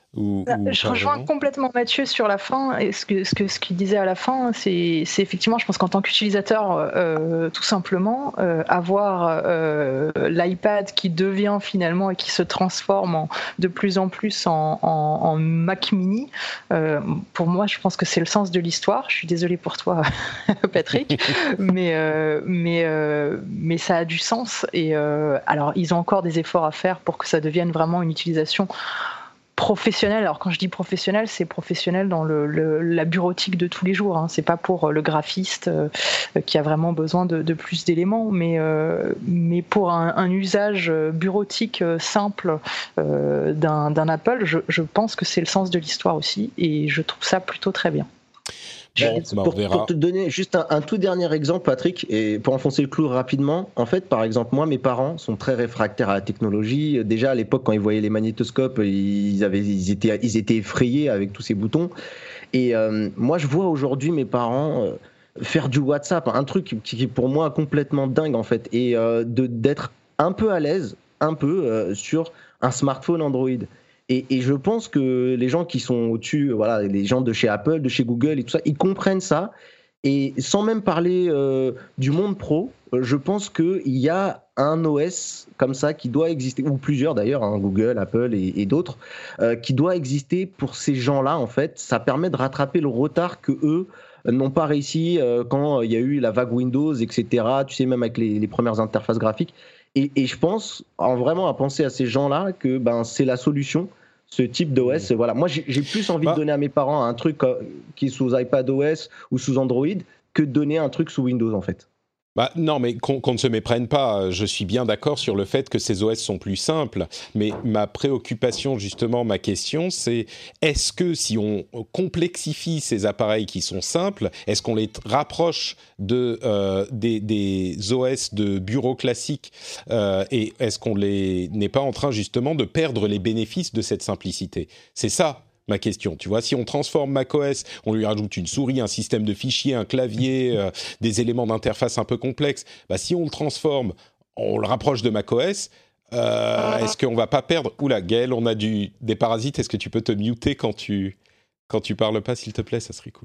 ou, Là, ou je rejoins vraiment complètement Mathieu sur la fin, et ce que ce que ce qu'il disait à la fin, c'est c'est effectivement, je pense qu'en tant qu'utilisateur, euh, tout simplement, euh, avoir euh, l'iPad qui devient finalement et qui se transforme en, de plus en plus en, en, en Mac Mini, euh, pour moi, je pense que c'est le sens de l'histoire. Je suis désolée pour toi, Patrick, mais euh, mais euh, mais ça a du sens. Et euh, alors, ils ont encore des efforts à faire pour que ça devienne vraiment une utilisation professionnel. Alors quand je dis professionnel, c'est professionnel dans le, le, la bureautique de tous les jours. Hein. C'est pas pour le graphiste euh, qui a vraiment besoin de, de plus d'éléments, mais euh, mais pour un, un usage bureautique simple euh, d'un, d'un Apple, je, je pense que c'est le sens de l'histoire aussi, et je trouve ça plutôt très bien. Bon, bah, pour, pour te donner juste un, un tout dernier exemple, Patrick, et pour enfoncer le clou rapidement, en fait, par exemple, moi, mes parents sont très réfractaires à la technologie. Déjà, à l'époque, quand ils voyaient les magnétoscopes, ils, avaient, ils, étaient, ils étaient effrayés avec tous ces boutons. Et euh, moi, je vois aujourd'hui mes parents euh, faire du WhatsApp, un truc qui est pour moi complètement dingue, en fait, et euh, de, d'être un peu à l'aise, un peu, euh, sur un smartphone Android. Et, et je pense que les gens qui sont au-dessus, voilà, les gens de chez Apple, de chez Google et tout ça, ils comprennent ça. Et sans même parler euh, du monde pro, je pense qu'il y a un O S comme ça qui doit exister, ou plusieurs d'ailleurs, hein, Google, Apple et, et d'autres, euh, qui doit exister pour ces gens-là, en fait. Ça permet de rattraper le retard que eux n'ont pas réussi euh, quand il y a eu la vague Windows, et cetera. Tu sais, même avec les, les premières interfaces graphiques. Et, et je pense, en vraiment à penser à ces gens-là, que ben, c'est la solution. Ce type d'O S, mmh. voilà. Moi, j'ai, j'ai plus envie bah. de donner à mes parents un truc euh, qui est sous iPadOS ou sous Android que de donner un truc sous Windows, en fait. Bah, non, mais qu'on, qu'on ne se méprenne pas. Je suis bien d'accord sur le fait que ces O S sont plus simples. Mais ma préoccupation, justement, ma question, c'est est-ce que si on complexifie ces appareils qui sont simples, est-ce qu'on les rapproche de, euh, des, des O S de bureau classiques euh, et est-ce qu'on les, n'est pas en train, justement, de perdre les bénéfices de cette simplicité ? C'est ça ma question, tu vois, si on transforme macOS, on lui rajoute une souris, un système de fichiers, un clavier, euh, des éléments d'interface un peu complexes, bah, si on le transforme, on le rapproche de macOS, euh, est-ce qu'on va pas perdre... Oula, Gaël, on a du... des parasites, est-ce que tu peux te muter quand tu, quand tu parles pas, s'il te plaît, ça serait cool.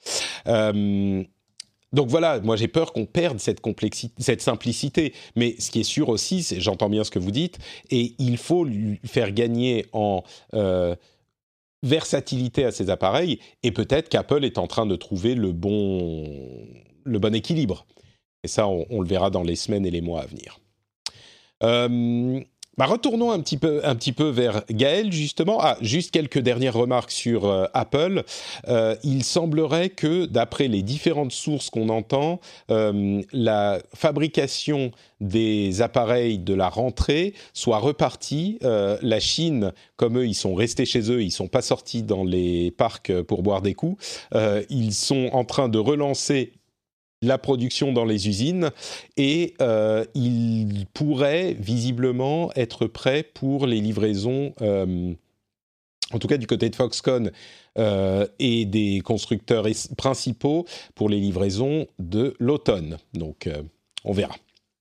Euh... Donc voilà, moi j'ai peur qu'on perde cette complexité, cette simplicité. Mais ce qui est sûr aussi, c'est, j'entends bien ce que vous dites, et il faut lui faire gagner en... Euh, versatilité à ces appareils, et peut-être qu'Apple est en train de trouver le bon, le bon équilibre. Et ça, on, on le verra dans les semaines et les mois à venir. Euh, bah retournons un petit peu, un petit peu vers Gaël, justement. Ah, juste quelques dernières remarques sur euh, Apple. Euh, il semblerait que, d'après les différentes sources qu'on entend, euh, la fabrication des appareils de la rentrée soit repartie. Euh, la Chine, comme eux, ils sont restés chez eux, ils sont pas sortis dans les parcs pour boire des coups. Euh, ils sont en train de relancer la production dans les usines et euh, ils pourraient visiblement être prêts pour les livraisons, euh, en tout cas du côté de Foxconn euh, et des constructeurs es- principaux pour les livraisons de l'automne. Donc, euh, on verra.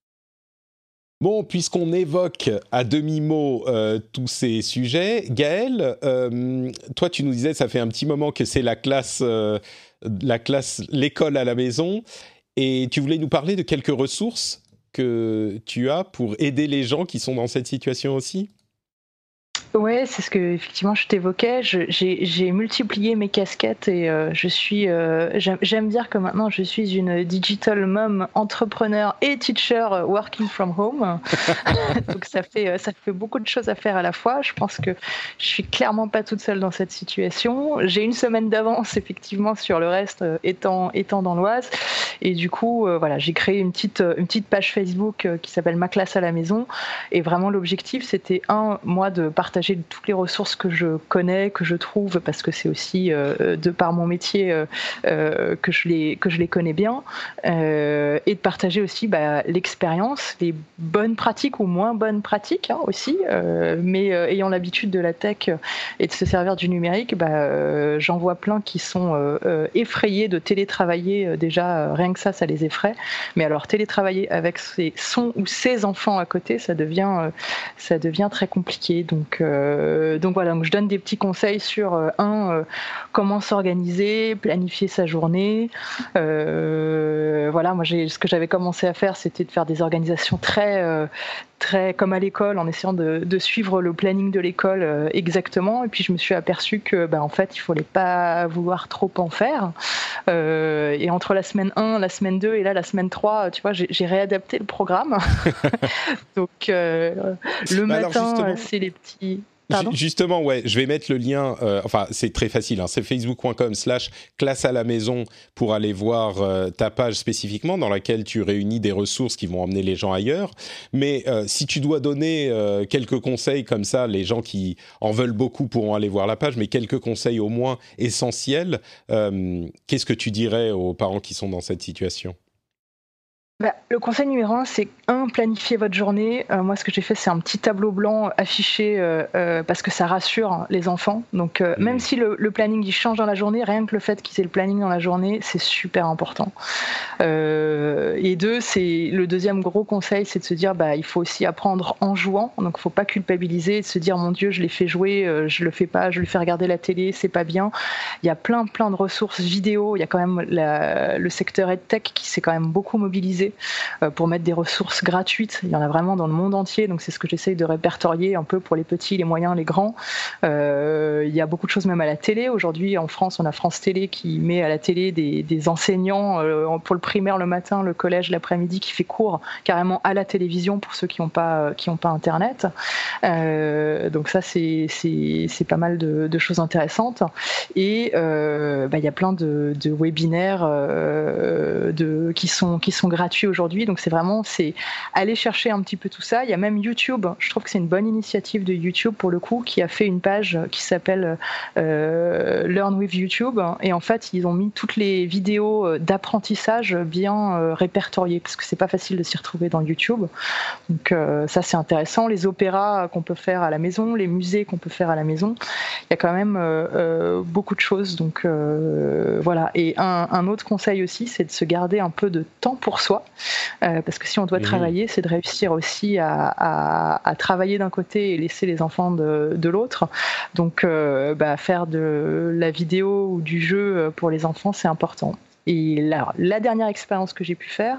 Bon, puisqu'on évoque à demi-mot euh, tous ces sujets, Gaël, euh, toi tu nous disais, ça fait un petit moment que c'est la classe, euh, la classe, l'école à la maison, et tu voulais nous parler de quelques ressources que tu as pour aider les gens qui sont dans cette situation aussi ? Ouais, c'est ce que effectivement je t'évoquais. Je, j'ai, j'ai multiplié mes casquettes et euh, je suis. Euh, j'aime, j'aime dire que maintenant je suis une digital mom, entrepreneur et teacher working from home. Donc ça fait ça fait beaucoup de choses à faire à la fois. Je pense que je suis clairement pas toute seule dans cette situation. J'ai une semaine d'avance effectivement sur le reste, euh, étant étant dans l'Oise. Et du coup, euh, voilà, j'ai créé une petite une petite page Facebook euh, qui s'appelle Ma classe à la maison. Et vraiment l'objectif, c'était un, moi de partager toutes les ressources que je connais, que je trouve, parce que c'est aussi euh, de par mon métier euh, euh, que je les que je les connais bien, euh, et de partager aussi bah, l'expérience, les bonnes pratiques ou moins bonnes pratiques hein, aussi, euh, mais euh, ayant l'habitude de la tech et de se servir du numérique, bah, euh, j'en vois plein qui sont euh, euh, effrayés de télétravailler. Euh, déjà, euh, rien que ça, ça les effraie. Mais alors télétravailler avec ses, son ou ses enfants à côté, ça devient euh, ça devient très compliqué. Donc euh, euh, donc voilà, donc je donne des petits conseils sur euh, un, euh, comment s'organiser, planifier sa journée. Euh, voilà, moi j'ai, ce que j'avais commencé à faire, c'était de faire des organisations très euh, très comme à l'école, en essayant de, de suivre le planning de l'école euh, exactement. Et puis je me suis aperçue que, ben, en fait, il fallait pas vouloir trop en faire. Euh, et entre la semaine un, la semaine deux et là la semaine trois, tu vois, j'ai, j'ai réadapté le programme. Donc euh, le bah matin, c'est les petits. Pardon ? Justement, ouais, je vais mettre le lien, euh, enfin c'est très facile, hein, c'est facebook.com slash classe à la maison pour aller voir euh, ta page spécifiquement dans laquelle tu réunis des ressources qui vont emmener les gens ailleurs. Mais euh, si tu dois donner euh, quelques conseils comme ça, les gens qui en veulent beaucoup pourront aller voir la page, mais quelques conseils au moins essentiels, euh, qu'est-ce que tu dirais aux parents qui sont dans cette situation ? Bah, le conseil numéro un, c'est un, planifier votre journée. Euh, moi, ce que j'ai fait, c'est un petit tableau blanc affiché euh, euh, parce que ça rassure les enfants. Donc, euh, mmh. même si le, le planning il change dans la journée, rien que le fait qu'ils aient le planning dans la journée, c'est super important. Euh, et deux, c'est le deuxième gros conseil, c'est de se dire, bah, il faut aussi apprendre en jouant. Donc, il faut pas culpabiliser, de se dire, mon Dieu, je l'ai fait jouer, euh, je le fais pas, je lui fais regarder la télé, c'est pas bien. Il y a plein, plein de ressources vidéo. Il y a quand même la, le secteur EdTech qui s'est quand même beaucoup mobilisé pour mettre des ressources gratuites. Il y en a vraiment dans le monde entier, donc c'est ce que j'essaye de répertorier un peu pour les petits, les moyens, les grands. Euh, il y a beaucoup de choses même à la télé. Aujourd'hui, en France, on a France Télé qui met à la télé des, des enseignants euh, pour le primaire le matin, le collège l'après-midi, qui fait cours carrément à la télévision pour ceux qui n'ont pas, qui n'ont pas Internet. Euh, donc ça, c'est, c'est, c'est pas mal de, de choses intéressantes. Et euh, bah, il y a plein de, de webinaires euh, de, qui, sont, qui sont gratuits aujourd'hui, donc c'est vraiment c'est aller chercher un petit peu tout ça. Il y a même YouTube, je trouve que c'est une bonne initiative de YouTube pour le coup, qui a fait une page qui s'appelle euh, Learn with YouTube, et en fait ils ont mis toutes les vidéos d'apprentissage bien euh, répertoriées, parce que c'est pas facile de s'y retrouver dans YouTube, donc euh, ça c'est intéressant. Les opéras qu'on peut faire à la maison, les musées qu'on peut faire à la maison, il y a quand même euh, euh, beaucoup de choses, donc euh, voilà. Et un, un autre conseil aussi, c'est de se garder un peu de temps pour soi. Euh, parce que si on doit mmh. travailler, c'est de réussir aussi à, à, à travailler d'un côté et laisser les enfants de, de l'autre. Donc, euh, bah, faire de la vidéo ou du jeu pour les enfants, c'est important. Et là, la dernière expérience que j'ai pu faire,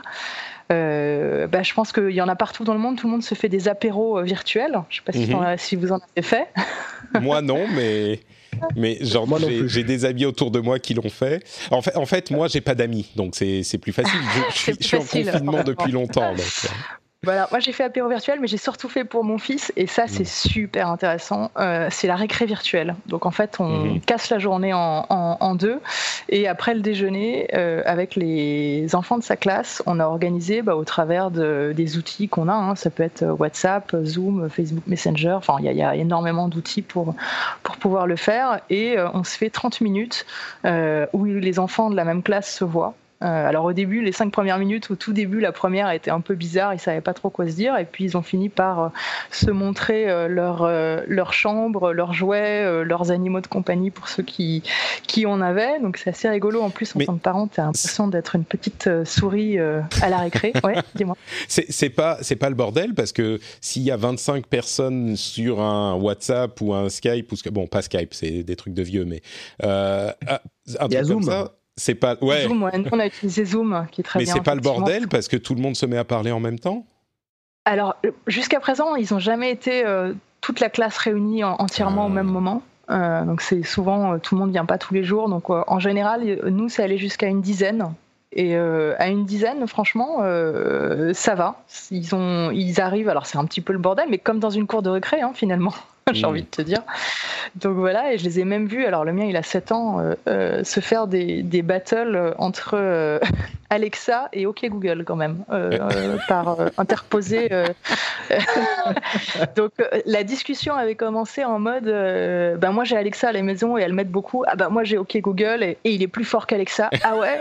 euh, bah, je pense qu'il y en a partout dans le monde. Tout le monde se fait des apéros virtuels. Je ne sais pas si, mmh. si vous en avez fait. Moi, non, mais... Mais genre, moi j'ai, j'ai des amis autour de moi qui l'ont fait. En fait, en fait moi, j'ai pas d'amis, donc c'est, c'est plus facile. Je, je suis, je suis en confinement depuis longtemps. Donc. Voilà, moi j'ai fait apéro virtuel, mais j'ai surtout fait pour mon fils, et ça c'est mmh. super intéressant. Euh, c'est la récré virtuelle. Donc en fait, on mmh. casse la journée en, en, en deux, et après le déjeuner, euh, avec les enfants de sa classe, on a organisé bah, au travers de, des outils qu'on a. Hein, ça peut être WhatsApp, Zoom, Facebook Messenger. Enfin, il y, y a énormément d'outils pour pour pouvoir le faire, et euh, on se fait trente minutes euh, où les enfants de la même classe se voient. Euh, alors au début, les cinq premières minutes, au tout début, la première était un peu bizarre, ils savaient pas trop quoi se dire, et puis ils ont fini par euh, se montrer euh, leur euh, leur chambre, leurs jouets, euh, leurs animaux de compagnie pour ceux qui qui en avaient. Donc c'est assez rigolo. En plus, en Mais tant que parent, t'as l'impression d'être une petite euh, souris euh, à la récré. Ouais, dis-moi. C'est c'est pas c'est pas le bordel, parce que s'il y a vingt-cinq personnes sur un WhatsApp ou un Skype, ou bon pas Skype, c'est des trucs de vieux, mais euh, un truc comme ça. C'est pas ouais. Zoom, ouais. On a utilisé Zoom, qui est très Mais bien. Mais c'est pas le bordel parce que tout le monde se met à parler en même temps. Alors jusqu'à présent, ils n'ont jamais été euh, toute la classe réunie en, entièrement euh... au même moment. Euh, donc c'est souvent euh, tout le monde vient pas tous les jours. Donc euh, en général, nous, c'est allé jusqu'à une dizaine. Et euh, à une dizaine, franchement, euh, ça va. Ils ont, ils arrivent. Alors c'est un petit peu le bordel, mais comme dans une cour de récré, hein, finalement. J'ai mmh. envie de te dire. Donc voilà, et je les ai même vus, alors le mien il a sept ans, euh, euh, se faire des, des battles entre euh, Alexa et OK Google quand même, euh, euh, par euh, interposer. Euh, Donc euh, la discussion avait commencé en mode, euh, ben moi j'ai Alexa à la maison et elle m'aide beaucoup, ah ben moi j'ai OK Google et, et il est plus fort qu'Alexa, ah ouais.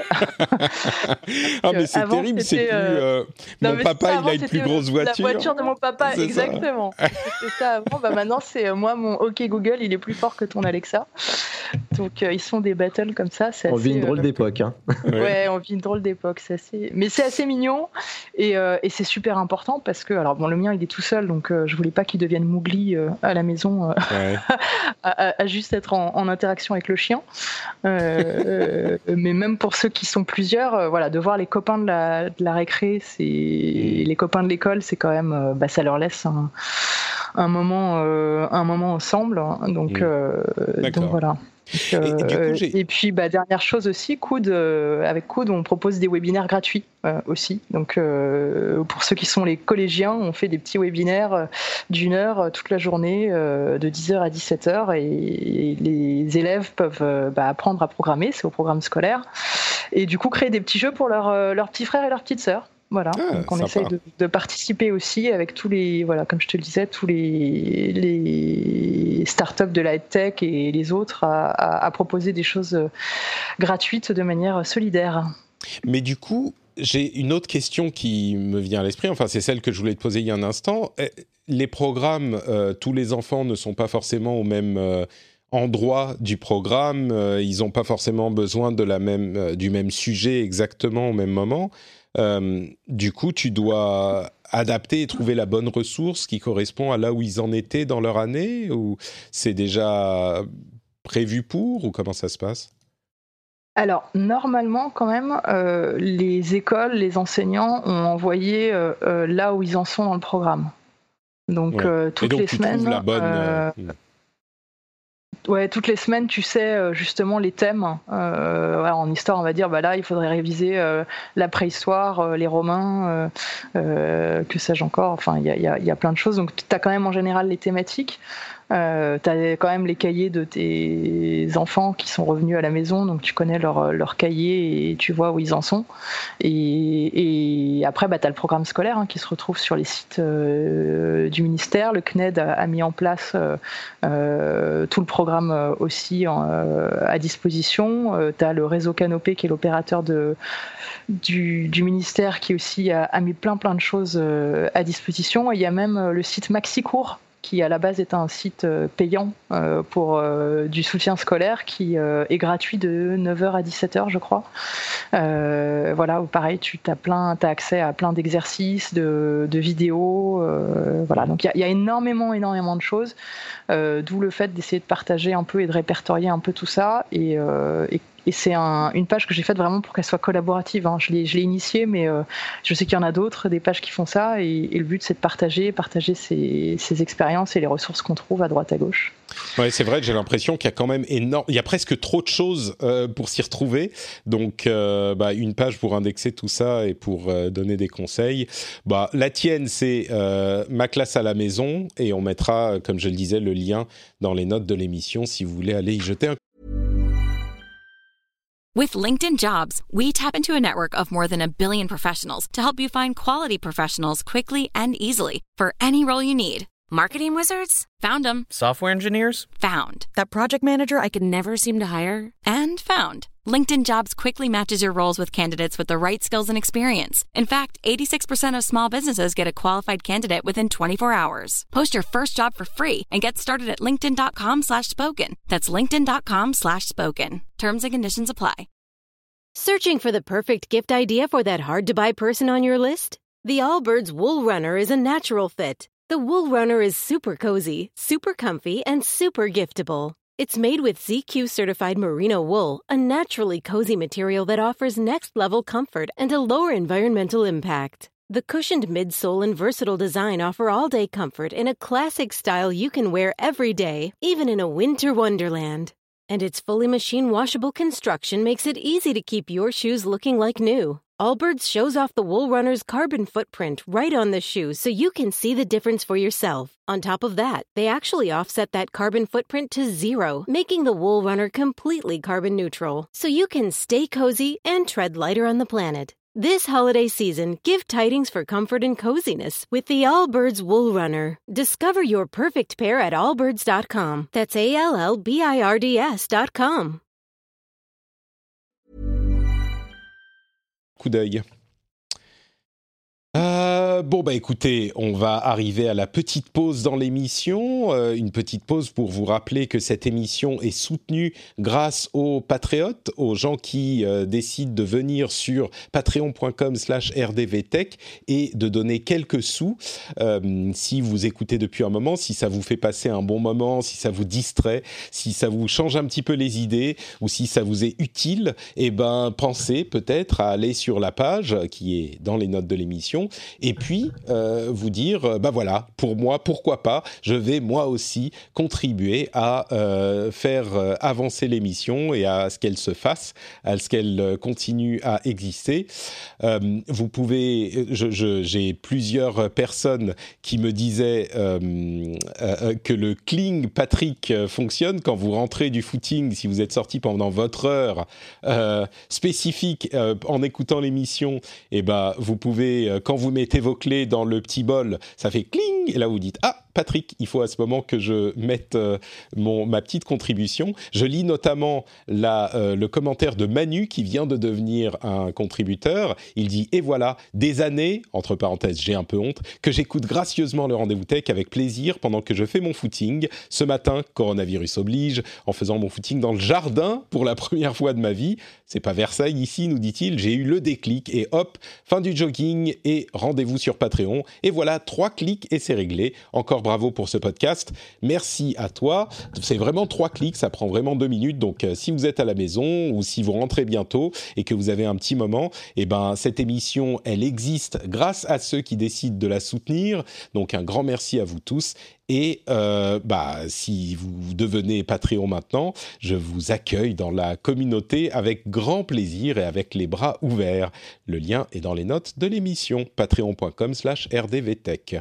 Ah mais c'est avant, terrible, c'est plus, euh... mon non, papa ça, avant, il a une plus grosse voiture. La voiture de mon papa, c'est exactement. Ça. C'était ça avant, ben maintenant c'est moi mon OK Google il est plus fort que ton Alexa. Donc euh, ils sont des battles comme ça. C'est on assez, vit une drôle euh, d'époque. Hein. Ouais, on vit une drôle d'époque. C'est assez... Mais c'est assez mignon et, euh, et c'est super important parce que, alors bon, le mien il est tout seul, donc euh, je voulais pas qu'il devienne Mowgli euh, à la maison, euh, ouais. à, à, à juste être en, en interaction avec le chien. Euh, mais même pour ceux qui sont plusieurs, euh, voilà, de voir les copains de la, de la récré, c'est mmh. les copains de l'école, c'est quand même, euh, bah, ça leur laisse un, un moment, euh, un moment ensemble. Donc, mmh. euh, donc voilà. Donc, euh, et, et, coup, et puis bah, dernière chose aussi, Coud, euh, avec Coud on propose des webinaires gratuits euh, aussi. Donc euh, pour ceux qui sont les collégiens, on fait des petits webinaires d'une heure euh, toute la journée, euh, de dix heures à dix-sept heures, et, et les élèves peuvent euh, bah, apprendre à programmer, c'est au programme scolaire, et du coup créer des petits jeux pour leurs euh, leurs petits frères et leurs petites sœurs. Voilà, ah, donc on sympa. essaye de, de participer aussi avec tous les, voilà, comme je te le disais, tous les, les startups de la tech et les autres à, à, à proposer des choses gratuites de manière solidaire. Mais du coup, j'ai une autre question qui me vient à l'esprit, enfin c'est celle que je voulais te poser il y a un instant. Les programmes, euh, tous les enfants ne sont pas forcément au même... Euh, endroit du programme, euh, ils n'ont pas forcément besoin de la même, euh, du même sujet exactement au même moment. Euh, du coup, tu dois adapter et trouver la bonne ressource qui correspond à là où ils en étaient dans leur année, ou c'est déjà prévu pour, ou comment ça se passe ? Alors, normalement, quand même, euh, les écoles, les enseignants ont envoyé euh, euh, là où ils en sont dans le programme. Donc, ouais. euh, toutes et donc, les tu semaines... trouves la bonne... Euh, euh, Ouais, toutes les semaines, tu sais justement les thèmes. Euh, ouais, en histoire, on va dire, bah là, il faudrait réviser euh, la préhistoire, euh, les Romains, euh, euh, que sais-je encore. Enfin, il y a, y a, y a plein de choses. Donc, tu as quand même en général les thématiques. Euh, tu as quand même les cahiers de tes enfants qui sont revenus à la maison, donc tu connais leurs leur cahiers et tu vois où ils en sont. Et, et après, bah, tu as le programme scolaire hein, qui se retrouve sur les sites euh, du ministère. Le C N E D a, a mis en place euh, euh, tout le programme euh, aussi en, euh, à disposition. Euh, tu as le réseau Canopé qui est l'opérateur de, du, du ministère qui aussi a, a mis plein plein de choses euh, à disposition. Et il y a même euh, le site Maxicours qui à la base est un site payant euh, pour euh, du soutien scolaire qui euh, est gratuit de neuf heures à dix-sept heures, je crois. Euh, voilà, où pareil, tu as, plein, t'as accès à plein d'exercices, de, de vidéos. Euh, voilà, donc il y, y a énormément, énormément de choses, euh, d'où le fait d'essayer de partager un peu et de répertorier un peu tout ça. Et, euh, et Et c'est un, une page que j'ai faite vraiment pour qu'elle soit collaborative. Hein. Je l'ai, je l'ai initiée, mais euh, je sais qu'il y en a d'autres, des pages qui font ça. Et, et le but, c'est de partager, partager ces, ces expériences et les ressources qu'on trouve à droite, à gauche. Ouais, c'est vrai que j'ai l'impression qu'il y a quand même énorme, il y a presque trop de choses euh, pour s'y retrouver. Donc, euh, bah, une page pour indexer tout ça et pour euh, donner des conseils. Bah, la tienne, c'est euh, Ma classe à la maison, et on mettra, comme je le disais, le lien dans les notes de l'émission si vous voulez aller y jeter un. With LinkedIn Jobs, we tap into a network of more than a billion professionals to help you find quality professionals quickly and easily for any role you need. Marketing wizards? Found them. Software engineers? Found. That project manager I could never seem to hire? And found. LinkedIn Jobs quickly matches your roles with candidates with the right skills and experience. In fact, eighty-six percent of small businesses get a qualified candidate within twenty-four hours. Post your first job for free and get started at linkedin.com slash spoken. That's linkedin.com slash spoken. Terms and conditions apply. Searching for the perfect gift idea for that hard-to-buy person on your list? The Allbirds Wool Runner is a natural fit. The Wool Runner is super cozy, super comfy, and super giftable. It's made with Z Q-certified merino wool, a naturally cozy material that offers next-level comfort and a lower environmental impact. The cushioned midsole and versatile design offer all-day comfort in a classic style you can wear every day, even in a winter wonderland. And its fully machine-washable construction makes it easy to keep your shoes looking like new. Allbirds shows off the Wool Runner's carbon footprint right on the shoe so you can see the difference for yourself. On top of that, they actually offset that carbon footprint to zero, making the Wool Runner completely carbon neutral, so you can stay cozy and tread lighter on the planet. This holiday season, give tidings for comfort and coziness with the Allbirds Wool Runner. Discover your perfect pair at allbirds dot com. That's A L L B I R D S dot com. Coup d'œil. Euh, Euh, bon, bah écoutez, on va arriver à la petite pause dans l'émission. Euh, une petite pause pour vous rappeler que cette émission est soutenue grâce aux patriotes, aux gens qui euh, décident de venir sur patreon.com slash rdvtech et de donner quelques sous. Euh, si vous écoutez depuis un moment, si ça vous fait passer un bon moment, si ça vous distrait, si ça vous change un petit peu les idées ou si ça vous est utile, eh ben, pensez peut-être à aller sur la page qui est dans les notes de l'émission et puis euh, vous dire, bah voilà, pour moi, pourquoi pas, je vais moi aussi contribuer à euh, faire euh, avancer l'émission et à ce qu'elle se fasse, à ce qu'elle continue à exister. Euh, vous pouvez, je, je, j'ai plusieurs personnes qui me disaient euh, euh, que le Kling Patrick fonctionne quand vous rentrez du footing, si vous êtes sorti pendant votre heure euh, spécifique euh, en écoutant l'émission, et ben vous pouvez, euh, quand vous mettez vos clés dans le petit bol, ça fait cling, et là vous dites ah Patrick, il faut à ce moment que je mette euh, mon, ma petite contribution. Je lis notamment la, euh, le commentaire de Manu qui vient de devenir un contributeur. Il dit « Et voilà, des années, entre parenthèses, j'ai un peu honte, que j'écoute gracieusement le Rendez-vous Tech avec plaisir pendant que je fais mon footing. Ce matin, coronavirus oblige, en faisant mon footing dans le jardin pour la première fois de ma vie. C'est pas Versailles ici, nous dit-il. J'ai eu le déclic et hop, fin du jogging et rendez-vous sur Patreon. Et voilà, trois clics et c'est réglé. Encore bravo pour ce podcast. Merci à toi. C'est vraiment trois clics, ça prend vraiment deux minutes. Donc, euh, si vous êtes à la maison ou si vous rentrez bientôt et que vous avez un petit moment, eh ben, cette émission, elle existe grâce à ceux qui décident de la soutenir. Donc, un grand merci à vous tous. Et euh, bah, si vous devenez Patreon maintenant, je vous accueille dans la communauté avec grand plaisir et avec les bras ouverts. Le lien est dans les notes de l'émission, patreon.com slash rdvtech.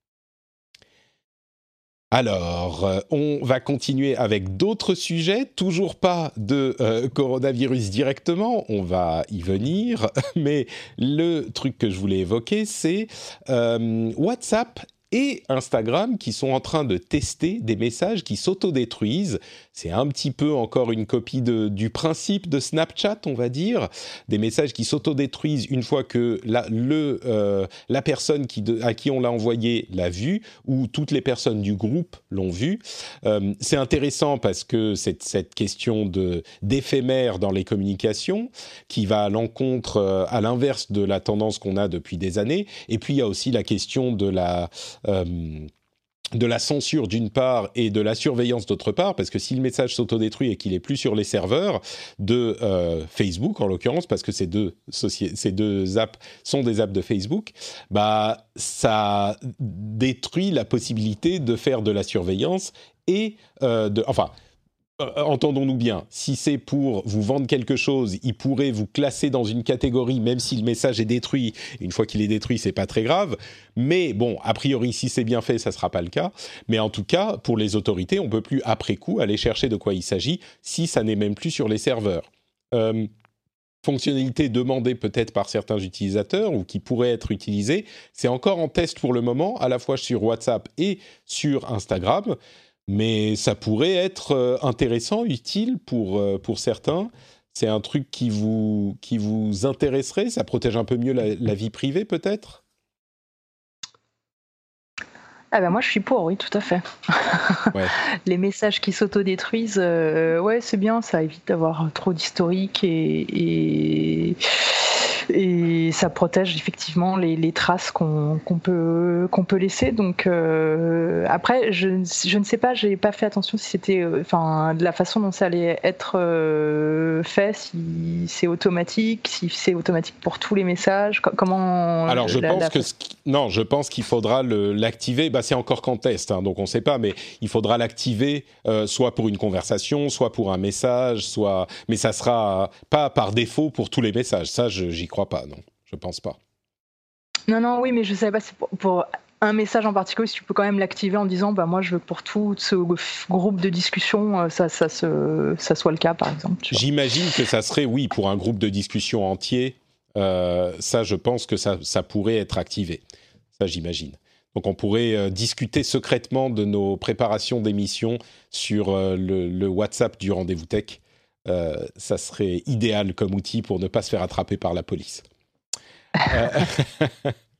Alors, euh, on va continuer avec d'autres sujets, toujours pas de euh, coronavirus directement, on va y venir, mais le truc que je voulais évoquer, c'est euh, WhatsApp et Instagram qui sont en train de tester des messages qui s'autodétruisent. C'est un petit peu encore une copie de, du principe de Snapchat, on va dire. Des messages qui s'autodétruisent une fois que la, le, euh, la personne qui de, à qui on l'a envoyé l'a vu ou toutes les personnes du groupe l'ont vu. Euh, c'est intéressant parce que c'est cette question de, d'éphémère dans les communications qui va à l'encontre, euh, à l'inverse de la tendance qu'on a depuis des années. Et puis, il y a aussi la question de la... Euh, de la censure d'une part et de la surveillance d'autre part, parce que si le message s'autodétruit et qu'il n'est plus sur les serveurs de euh, Facebook, en l'occurrence, parce que ces deux, soci- ces deux apps sont des apps de Facebook, bah, ça détruit la possibilité de faire de la surveillance et euh, de... Enfin, Euh, entendons-nous bien, si c'est pour vous vendre quelque chose, il pourrait vous classer dans une catégorie, même si le message est détruit. Une fois qu'il est détruit, c'est pas très grave. Mais bon, a priori, si c'est bien fait, ça sera pas le cas. Mais en tout cas, pour les autorités, on peut plus après coup aller chercher de quoi il s'agit si ça n'est même plus sur les serveurs. Euh, fonctionnalité demandée peut-être par certains utilisateurs ou qui pourrait être utilisée, c'est encore en test pour le moment, à la fois sur WhatsApp et sur Instagram. Mais ça pourrait être intéressant, utile pour, pour certains. C'est un truc qui vous, qui vous intéresserait? Ça protège un peu mieux la, la vie privée, peut-être? Ah ben moi, je suis pour, oui, tout à fait. Ouais. Les messages qui s'autodétruisent, euh, ouais, c'est bien, ça évite d'avoir trop d'historique et... et... et ça protège effectivement les, les traces qu'on, qu'on, peut, qu'on peut laisser. Donc euh, après, je, je ne sais pas, j'ai pas fait attention si c'était, enfin, euh, de la façon dont ça allait être euh, fait, si c'est automatique, si c'est automatique pour tous les messages. Comment Alors je la, pense la... que ce qui... non, je pense qu'il faudra le, l'activer. Bah, c'est encore qu'en test, hein, donc on ne sait pas, mais il faudra l'activer euh, soit pour une conversation, soit pour un message, soit. Mais ça sera pas par défaut pour tous les messages. Ça, je, j'y crois pas, non, je pense pas. Non, non, oui, mais je savais pas si pour, pour un message en particulier, si tu peux quand même l'activer en disant, bah moi, je veux que pour tout ce groupe de discussion, ça, ça, se, ça soit le cas, par exemple. J'imagine que ça serait, oui, pour un groupe de discussion entier. Euh, ça, je pense que ça, ça pourrait être activé. Ça, j'imagine. Donc, on pourrait euh, discuter secrètement de nos préparations d'émissions sur euh, le, le WhatsApp du Rendez-vous Tech. Euh, ça serait idéal comme outil pour ne pas se faire attraper par la police. euh,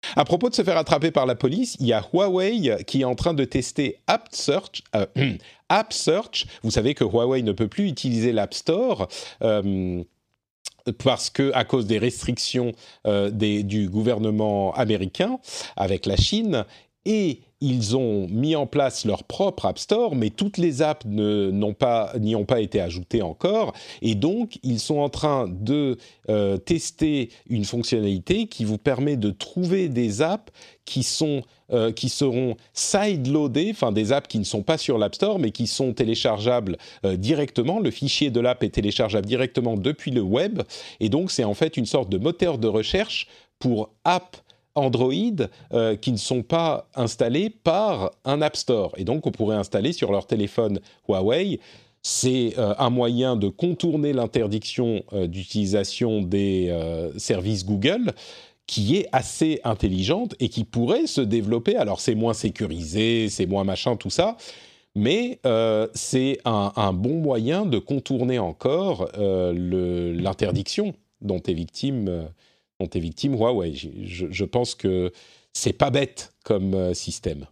À propos de se faire attraper par la police, il y a Huawei qui est en train de tester App Search. Euh, App Search, vous savez que Huawei ne peut plus utiliser l'App Store euh, parce que à cause des restrictions euh, des, du gouvernement américain avec la Chine, et ils ont mis en place leur propre App Store, mais toutes les apps ne, n'ont pas, n'y ont pas été ajoutées encore. Et donc, ils sont en train de euh, tester une fonctionnalité qui vous permet de trouver des apps qui, sont, euh, qui seront side-loadées, enfin des apps qui ne sont pas sur l'App Store, mais qui sont téléchargeables euh, directement. Le fichier de l'app est téléchargeable directement depuis le web. Et donc, c'est en fait une sorte de moteur de recherche pour apps Android euh, qui ne sont pas installés par un App Store. Et donc, on pourrait installer sur leur téléphone Huawei. C'est euh, un moyen de contourner l'interdiction euh, d'utilisation des euh, services Google qui est assez intelligente et qui pourrait se développer. Alors, c'est moins sécurisé, c'est moins machin, tout ça, mais euh, c'est un, un bon moyen de contourner encore euh, le, l'interdiction dont est victime euh, dont est victime Huawei. Je, je pense que c'est pas bête comme euh, système.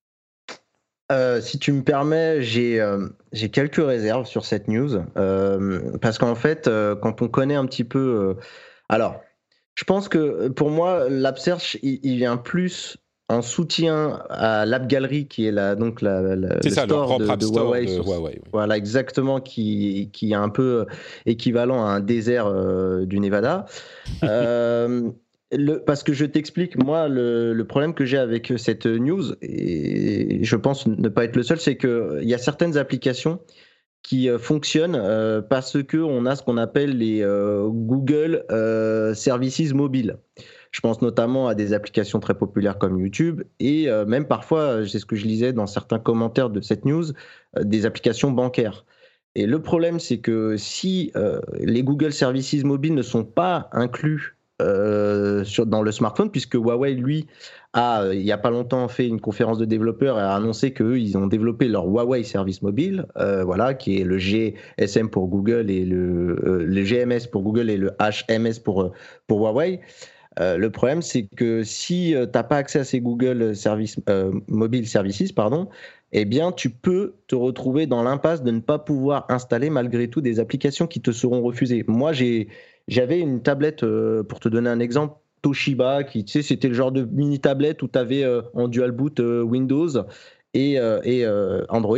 Euh, si tu me permets, j'ai, euh, j'ai quelques réserves sur cette news. Euh, parce qu'en fait, euh, quand on connaît un petit peu... Euh, alors, je pense que pour moi, l'App Search, il, il vient plus en soutien à l'App Gallery, qui est la, donc la, la, c'est le ça, store de, App de Store Huawei. de sur, Huawei oui. Voilà, exactement, qui, qui est un peu équivalent à un désert euh, du Nevada. euh, le, parce que je t'explique, moi, le, le problème que j'ai avec cette news, et je pense ne pas être le seul, c'est qu'il y a certaines applications qui euh, fonctionnent euh, parce qu'on a ce qu'on appelle les euh, Google euh, Services Mobile. Je pense notamment à des applications très populaires comme YouTube et euh, même parfois, c'est ce que je lisais dans certains commentaires de cette news, euh, des applications bancaires. Et le problème, c'est que si euh, les Google Services Mobile ne sont pas inclus euh, sur, dans le smartphone, puisque Huawei, lui, a, il n'y a pas longtemps fait une conférence de développeurs et a annoncé qu'eux, ils ont développé leur Huawei Service Mobile, euh, voilà, qui est le G S M pour Google et le, euh, le G M S pour Google et le H M S pour, pour Huawei. Euh, le problème, c'est que si euh, tu n'as pas accès à ces Google Service, euh, Mobile Services, pardon, eh bien, tu peux te retrouver dans l'impasse de ne pas pouvoir installer malgré tout des applications qui te seront refusées. Moi, j'ai, j'avais une tablette, euh, pour te donner un exemple, Toshiba, qui, tu sais, c'était le genre de mini tablette où tu avais euh, en dual boot euh, Windows et, euh, et euh, Android.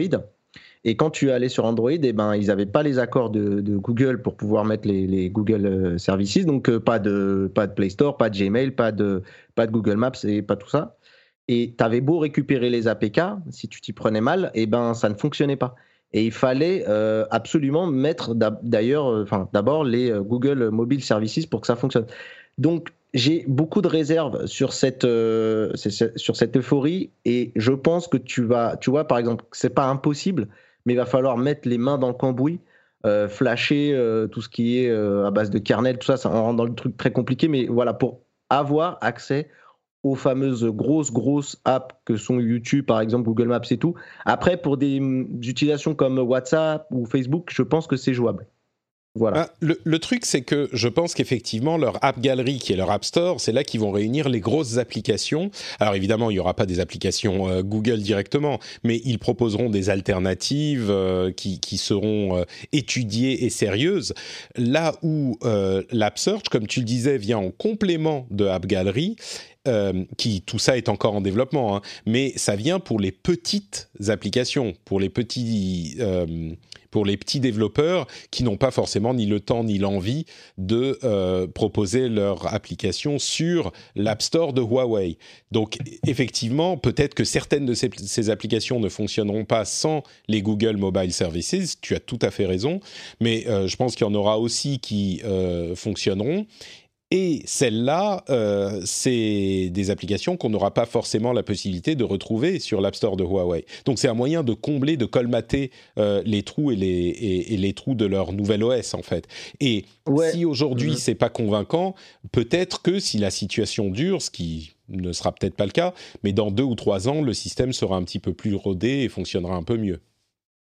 Et quand tu allais sur Android, eh ben, ils n'avaient pas les accords de, de Google pour pouvoir mettre les, les Google Services, donc euh, pas, de, pas de Play Store, pas de Gmail, pas de, pas de Google Maps et pas tout ça. Et tu avais beau récupérer les A P K, si tu t'y prenais mal, eh ben, ça ne fonctionnait pas. Et il fallait euh, absolument mettre d'ailleurs, euh, enfin, d'abord les Google Mobile Services pour que ça fonctionne. Donc, j'ai beaucoup de réserves sur cette, euh, sur cette euphorie et je pense que tu vas, tu vois, par exemple, c'est pas impossible, mais il va falloir mettre les mains dans le cambouis, euh, flasher euh, tout ce qui est euh, à base de kernel, tout ça, ça rentre dans le truc très compliqué, mais voilà, pour avoir accès aux fameuses grosses, grosses apps que sont YouTube, par exemple, Google Maps et tout. Après, pour des utilisations comme WhatsApp ou Facebook, je pense que c'est jouable. Voilà. Ah, le, le truc, c'est que je pense qu'effectivement, leur App Gallery, qui est leur App Store, c'est là qu'ils vont réunir les grosses applications. Alors évidemment, il n'y aura pas des applications euh, Google directement, mais ils proposeront des alternatives euh, qui, qui seront euh, étudiées et sérieuses. Là où euh, l'App Search, comme tu le disais, vient en complément de App Gallery, Euh, qui tout ça est encore en développement, hein, mais ça vient pour les petites applications, pour les petits, euh, pour les petits développeurs qui n'ont pas forcément ni le temps ni l'envie de euh, proposer leur application sur l'App Store de Huawei. Donc effectivement, peut-être que certaines de ces, ces applications ne fonctionneront pas sans les Google Mobile Services. Tu as tout à fait raison, mais euh, je pense qu'il y en aura aussi qui euh, fonctionneront. Et celles-là, euh, c'est des applications qu'on n'aura pas forcément la possibilité de retrouver sur l'App Store de Huawei. Donc c'est un moyen de combler, de colmater euh, les trous et les, et, et les trous de leur nouvel O S en fait. Et ouais. Si aujourd'hui mmh. c'est pas convaincant, peut-être que si la situation dure, ce qui ne sera peut-être pas le cas, mais dans deux ou trois ans, le système sera un petit peu plus rodé et fonctionnera un peu mieux.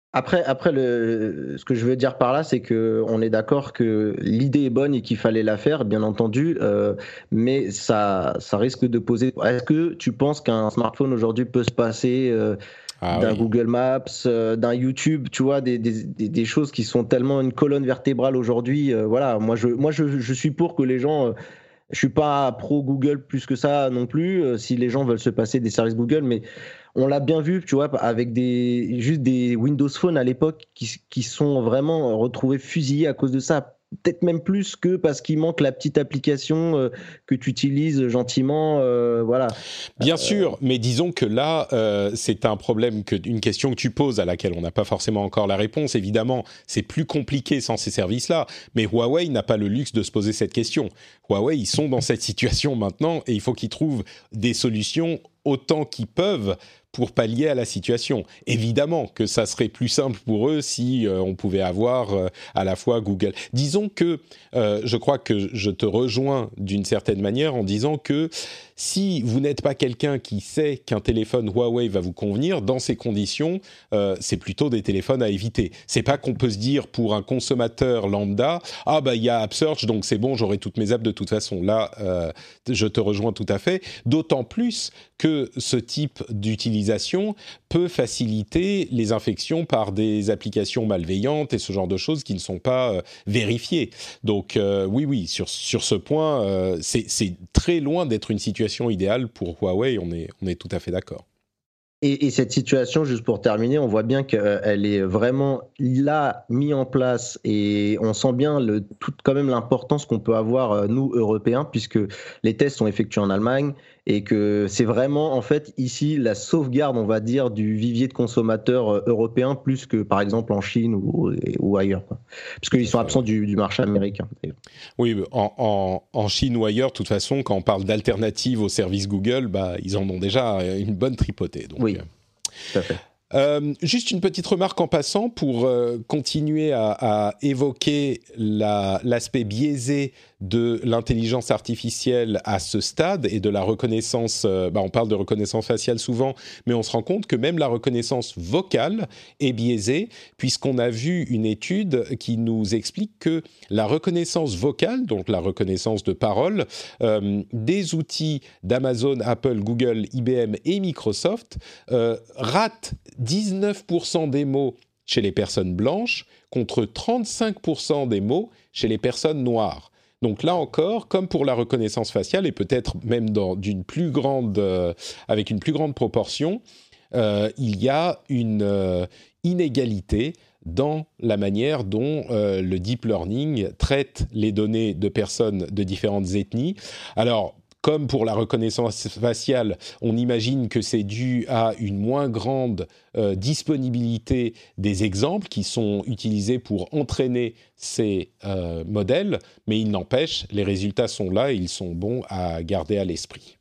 Après, après le, ce que je veux dire par là, c'est que on est d'accord que l'idée est bonne et qu'il fallait la faire, bien entendu, euh, mais ça, ça risque de poser. Est-ce que tu penses qu'un smartphone aujourd'hui peut se passer euh, ah, d'un oui. Google Maps, euh, d'un YouTube, tu vois, des, des, des choses qui sont tellement une colonne vertébrale aujourd'hui. Euh, voilà, moi, je, moi, je, je suis pour que les gens. Euh, je suis pas pro Google plus que ça non plus. Euh, si les gens veulent se passer des services Google, mais on l'a bien vu, tu vois, avec des juste des Windows Phone à l'époque qui, qui sont vraiment retrouvés fusillés à cause de ça. Peut-être même plus que parce qu'il manque la petite application euh, que tu utilises gentiment, euh, voilà. Bien euh... sûr, mais disons que là, euh, c'est un problème, que, une question que tu poses à laquelle on n'a pas forcément encore la réponse. Évidemment, c'est plus compliqué sans ces services-là, mais Huawei n'a pas le luxe de se poser cette question. Huawei, ils sont dans cette situation maintenant et il faut qu'ils trouvent des solutions autant qu'ils peuvent pour pallier à la situation. Évidemment que ça serait plus simple pour eux si euh, on pouvait avoir euh, à la fois Google. Disons que euh, je crois que je te rejoins d'une certaine manière en disant que si vous n'êtes pas quelqu'un qui sait qu'un téléphone Huawei va vous convenir, dans ces conditions, euh, c'est plutôt des téléphones à éviter. C'est pas qu'on peut se dire pour un consommateur lambda, ah bah il y a App Search donc c'est bon, j'aurai toutes mes apps de toute façon. Là, euh, je te rejoins tout à fait. D'autant plus que ce type d'utilisation peut faciliter les infections par des applications malveillantes et ce genre de choses qui ne sont pas euh, vérifiées. Donc euh, oui, oui, sur, sur ce point, euh, c'est, c'est très loin d'être une situation idéale pour Huawei, on est, on est tout à fait d'accord. Et, et cette situation, juste pour terminer, on voit bien qu'elle est vraiment là, mise en place et on sent bien le, tout, quand même l'importance qu'on peut avoir, nous, Européens, puisque les tests sont effectués en Allemagne et que c'est vraiment, en fait, ici, la sauvegarde, on va dire, du vivier de consommateurs européens plus que, par exemple, en Chine ou, ou ailleurs, quoi. Parce qu'ils sont absents du, du marché américain. D'ailleurs. Oui, en, en, en Chine ou ailleurs, de toute façon, quand on parle d'alternatives aux services Google, bah, ils en ont déjà une bonne tripotée. Donc, oui, tout à fait. Euh, juste une petite remarque en passant pour euh, continuer à, à évoquer la, l'aspect biaisé de l'intelligence artificielle à ce stade et de la reconnaissance, euh, bah on parle de reconnaissance faciale souvent, mais on se rend compte que même la reconnaissance vocale est biaisée, puisqu'on a vu une étude qui nous explique que la reconnaissance vocale, donc la reconnaissance de parole, euh, des outils d'Amazon, Apple, Google, I B M et Microsoft euh, rate dix-neuf pour cent des mots chez les personnes blanches contre trente-cinq pour cent des mots chez les personnes noires. Donc là encore, comme pour la reconnaissance faciale et peut-être même dans, d'une plus grande, euh, avec une plus grande proportion, euh, il y a une euh, inégalité dans la manière dont euh, le deep learning traite les données de personnes de différentes ethnies. Alors, comme pour la reconnaissance faciale, on imagine que c'est dû à une moins grande euh, disponibilité des exemples qui sont utilisés pour entraîner ces euh, modèles, mais il n'empêche, les résultats sont là et ils sont bons à garder à l'esprit.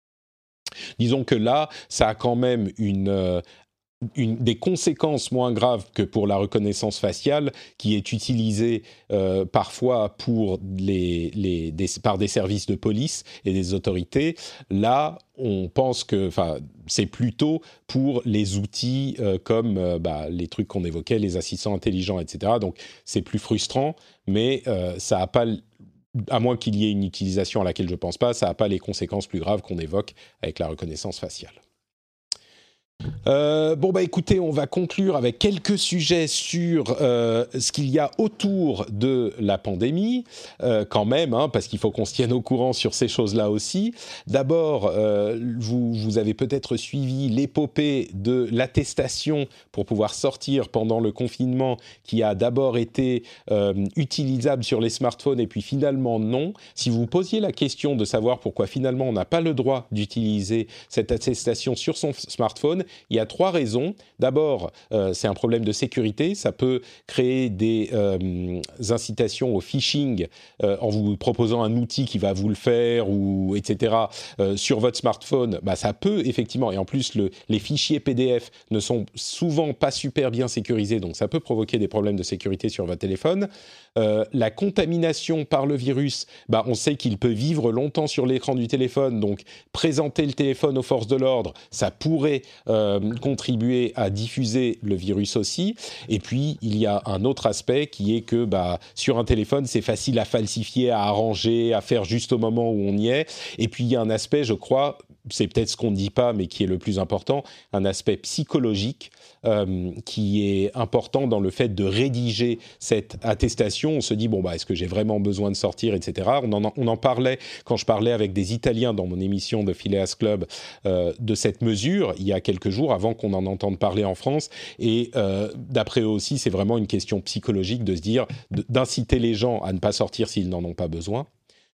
Disons que là, ça a quand même une... Euh, Une, des conséquences moins graves que pour la reconnaissance faciale qui est utilisée euh, parfois pour les, les, des, par des services de police et des autorités. Là, on pense que c'est plutôt pour les outils euh, comme euh, bah, les trucs qu'on évoquait, les assistants intelligents, et cetera. Donc, c'est plus frustrant, mais euh, ça n'a pas... à moins qu'il y ait une utilisation à laquelle je ne pense pas, ça n'a pas les conséquences plus graves qu'on évoque avec la reconnaissance faciale. Euh, bon bah écoutez, on va conclure avec quelques sujets sur euh, ce qu'il y a autour de la pandémie, euh, quand même, hein, parce qu'il faut qu'on se tienne au courant sur ces choses-là aussi. D'abord, euh, vous, vous avez peut-être suivi l'épopée de l'attestation pour pouvoir sortir pendant le confinement, qui a d'abord été euh, utilisable sur les smartphones et puis finalement non. Si vous vous posiez la question de savoir pourquoi finalement on n'a pas le droit d'utiliser cette attestation sur son smartphone, il y a trois raisons. D'abord, euh, c'est un problème de sécurité. Ça peut créer des euh, incitations au phishing euh, en vous proposant un outil qui va vous le faire, ou, et cetera. Euh, sur votre smartphone, bah, ça peut effectivement... Et en plus, le, les fichiers P D F ne sont souvent pas super bien sécurisés, donc ça peut provoquer des problèmes de sécurité sur votre téléphone. Euh, la contamination par le virus, bah, on sait qu'il peut vivre longtemps sur l'écran du téléphone, donc présenter le téléphone aux forces de l'ordre, ça pourrait... Euh, euh, contribuer à diffuser le virus aussi. Et puis, il y a un autre aspect qui est que bah, sur un téléphone, c'est facile à falsifier, à arranger, à faire juste au moment où on y est. Et puis, il y a un aspect, je crois, c'est peut-être ce qu'on ne dit pas, mais qui est le plus important, un aspect psychologique euh, qui est important dans le fait de rédiger cette attestation. On se dit, bon, bah, est-ce que j'ai vraiment besoin de sortir, et cetera. On en, on en parlait quand je parlais avec des Italiens dans mon émission de Phileas Club euh, de cette mesure, il y a quelques jours, avant qu'on en entende parler en France. Et euh, d'après eux aussi, c'est vraiment une question psychologique de se dire, de, d'inciter les gens à ne pas sortir s'ils n'en ont pas besoin.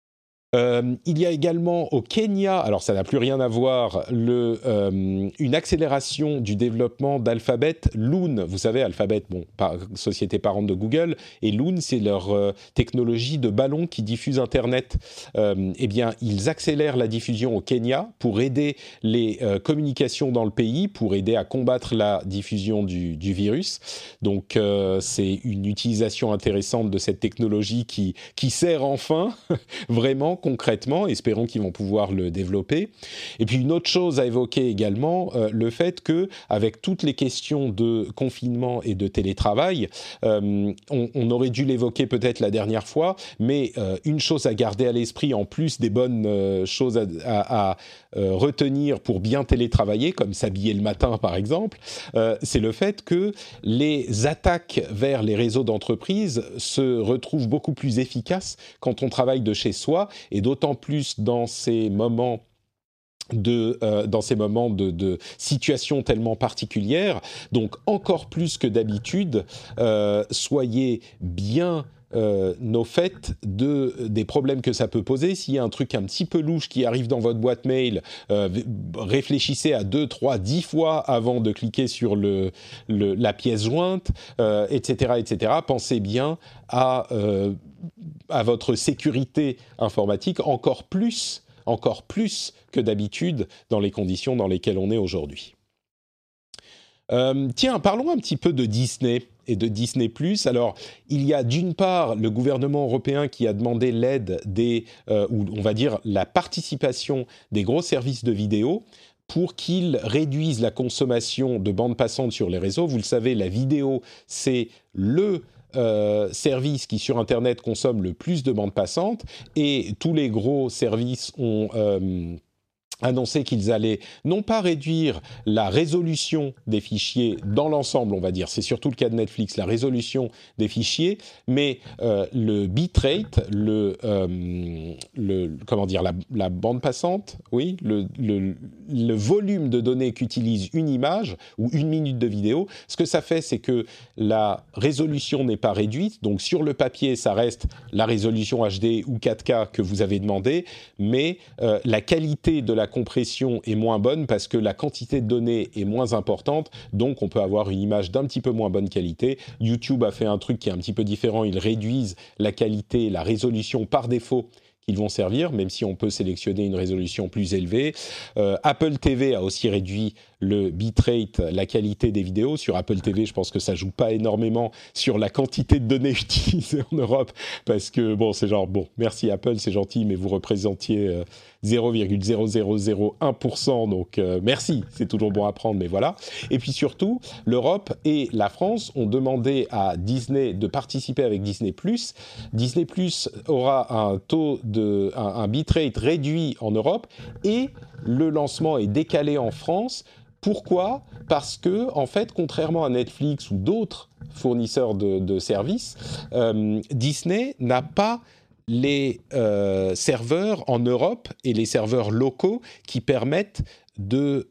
Euh, il y a également au Kenya, alors ça n'a plus rien à voir, le, euh, une accélération du développement d'Alphabet. Loon, vous savez, Alphabet, bon, par, société parente de Google, et Loon, c'est leur euh, technologie de ballon qui diffuse Internet. Euh, eh bien, ils accélèrent la diffusion au Kenya pour aider les euh, communications dans le pays, pour aider à combattre la diffusion du, du virus. Donc, euh, c'est une utilisation intéressante de cette technologie qui, qui sert enfin, vraiment, concrètement, espérons qu'ils vont pouvoir le développer. Et puis une autre chose à évoquer également, euh, le fait que avec toutes les questions de confinement et de télétravail, euh, on, on aurait dû l'évoquer peut-être la dernière fois, mais euh, une chose à garder à l'esprit en plus des bonnes euh, choses à, à, à euh, retenir pour bien télétravailler, comme s'habiller le matin par exemple, euh, c'est le fait que les attaques vers les réseaux d'entreprise se retrouvent beaucoup plus efficaces quand on travaille de chez soi, et d'autant plus dans ces moments de, euh, dans ces moments de, de situation tellement particulière. Donc encore plus que d'habitude, euh, soyez bien Euh, au fait de, des problèmes que ça peut poser. S'il y a un truc un petit peu louche qui arrive dans votre boîte mail, euh, réfléchissez à deux, trois, dix fois avant de cliquer sur le, le, la pièce jointe, euh, et cetera, et cetera. Pensez bien à, euh, à votre sécurité informatique encore plus, encore plus que d'habitude dans les conditions dans lesquelles on est aujourd'hui. Euh, tiens, parlons un petit peu de Disney et de Disney plus. Alors, il y a d'une part le gouvernement européen qui a demandé l'aide des, euh, ou on va dire la participation des gros services de vidéo pour qu'ils réduisent la consommation de bandes passantes sur les réseaux. Vous le savez, la vidéo, c'est le Euh, service qui sur Internet consomme le plus de bandes passantes, et tous les gros services ont euh, annoncé qu'ils allaient non pas réduire la résolution des fichiers dans l'ensemble, on va dire, c'est surtout le cas de Netflix, la résolution des fichiers, mais euh, le bitrate, le, euh, le comment dire, la, la bande passante, oui, le, le, le volume de données qu'utilise une image ou une minute de vidéo. Ce que ça fait, c'est que la résolution n'est pas réduite, donc sur le papier, ça reste la résolution H D ou quatre K que vous avez demandé, mais euh, la qualité de la compression est moins bonne parce que la quantité de données est moins importante, donc on peut avoir une image d'un petit peu moins bonne qualité. YouTube a fait un truc qui est un petit peu différent, ils réduisent la qualité, la résolution par défaut qu'ils vont servir, même si on peut sélectionner une résolution plus élevée. Euh, Apple T V a aussi réduit le bitrate, la qualité des vidéos. Sur Apple T V, je pense que ça joue pas énormément sur la quantité de données utilisées en Europe, parce que, bon, c'est genre, bon, merci Apple, c'est gentil, mais vous représentiez euh, zéro virgule zéro zéro zéro un pour cent, donc euh, merci, c'est toujours bon à prendre, mais voilà. Et puis surtout, l'Europe et la France ont demandé à Disney de participer avec Disney plus. Disney plus aura un taux de, un, un bitrate réduit en Europe, et le lancement est décalé en France. Pourquoi ? Parce que, en fait, contrairement à Netflix ou d'autres fournisseurs de, de services, euh, Disney n'a pas les euh, serveurs en Europe et les serveurs locaux qui permettent de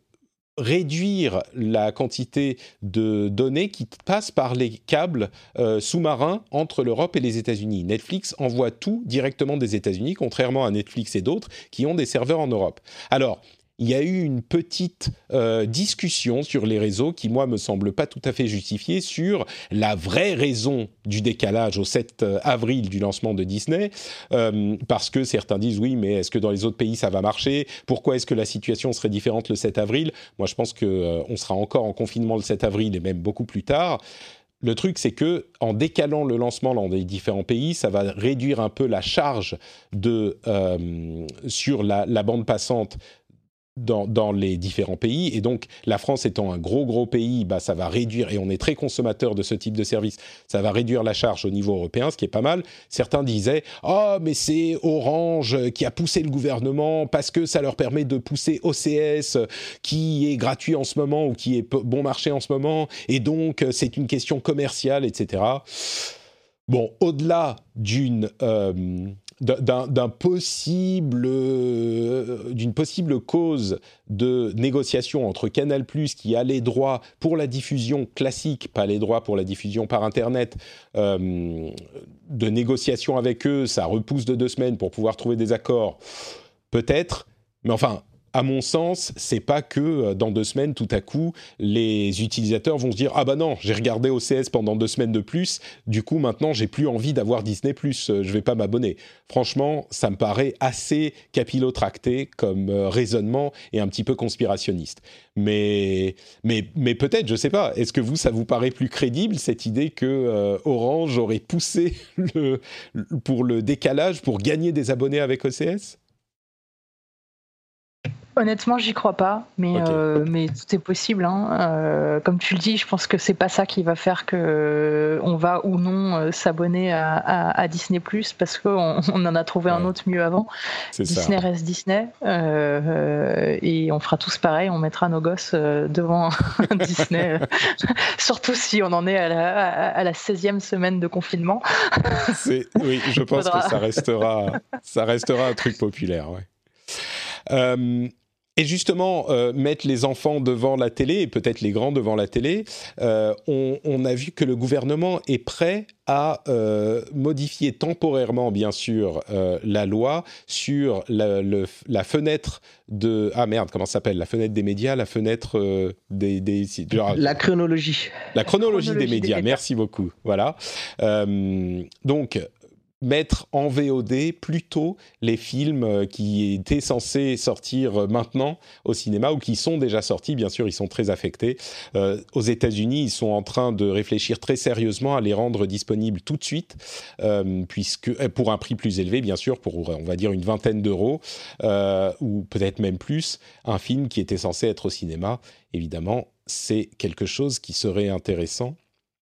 réduire la quantité de données qui passent par les câbles euh, sous-marins entre l'Europe et les États-Unis. Netflix envoie tout directement des États-Unis, contrairement à Netflix et d'autres qui ont des serveurs en Europe. Alors, il y a eu une petite euh, discussion sur les réseaux qui, moi, me semble pas tout à fait justifiée sur la vraie raison du décalage au sept avril du lancement de Disney, euh, parce que certains disent oui, mais est-ce que dans les autres pays ça va marcher ? Pourquoi est-ce que la situation serait différente le sept avril ? Moi, je pense qu'on euh, sera encore en confinement le sept avril et même beaucoup plus tard. Le truc, c'est que en décalant le lancement dans les différents pays, ça va réduire un peu la charge de, euh, sur la, la bande passante Dans, dans les différents pays, et donc la France étant un gros gros pays, bah, ça va réduire, et on est très consommateur de ce type de service, ça va réduire la charge au niveau européen, ce qui est pas mal. Certains disaient « Oh, mais c'est Orange qui a poussé le gouvernement parce que ça leur permet de pousser O C S qui est gratuit en ce moment ou qui est bon marché en ce moment, et donc c'est une question commerciale, et cetera » Bon, au-delà d'une... Euh, D'un, d'un possible, euh, d'une possible cause de négociation entre Canal+, qui a les droits pour la diffusion classique, pas les droits pour la diffusion par Internet, euh, de négociation avec eux, ça repousse de deux semaines pour pouvoir trouver des accords, peut-être, mais enfin... À mon sens, c'est pas que dans deux semaines, tout à coup, les utilisateurs vont se dire « Ah bah non, j'ai regardé O C S pendant deux semaines de plus, du coup maintenant j'ai plus envie d'avoir Disney plus, je vais pas m'abonner ». Franchement, ça me paraît assez capillotracté comme euh, raisonnement et un petit peu conspirationniste. Mais, mais, mais peut-être, je sais pas, est-ce que vous, ça vous paraît plus crédible, cette idée que euh, Orange aurait poussé le, pour le décalage, pour gagner des abonnés avec O C S ? Honnêtement, j'y crois pas, mais, okay. euh, mais tout est possible. Hein. Euh, comme tu le dis, je pense que c'est pas ça qui va faire que euh, on va ou non euh, s'abonner à, à, à Disney+, parce qu'on on en a trouvé ouais. un autre mieux avant. C'est Disney ça. Reste Disney, euh, euh, et on fera tous pareil, on mettra nos gosses euh, devant un Disney, euh, surtout si on en est à la, à la seizième semaine de confinement. C'est, oui, je pense Faudra. que ça restera, ça restera un truc populaire, ouais. Euh, et justement, euh, mettre les enfants devant la télé, et peut-être les grands devant la télé, euh, on, on a vu que le gouvernement est prêt à euh, modifier temporairement, bien sûr, euh, la loi sur la, le, la fenêtre de... Ah merde, comment ça s'appelle ? La fenêtre des médias, la fenêtre euh, des... des genre, la chronologie. La chronologie, chronologie des, médias, des médias, merci beaucoup. Voilà. Euh, donc... mettre en V O D plutôt les films qui étaient censés sortir maintenant au cinéma ou qui sont déjà sortis, bien sûr, ils sont très affectés. Euh, aux États-Unis, ils sont en train de réfléchir très sérieusement à les rendre disponibles tout de suite, euh, puisque pour un prix plus élevé, bien sûr, pour on va dire une vingtaine d'euros euh, ou peut-être même plus, un film qui était censé être au cinéma. Évidemment, c'est quelque chose qui serait intéressant.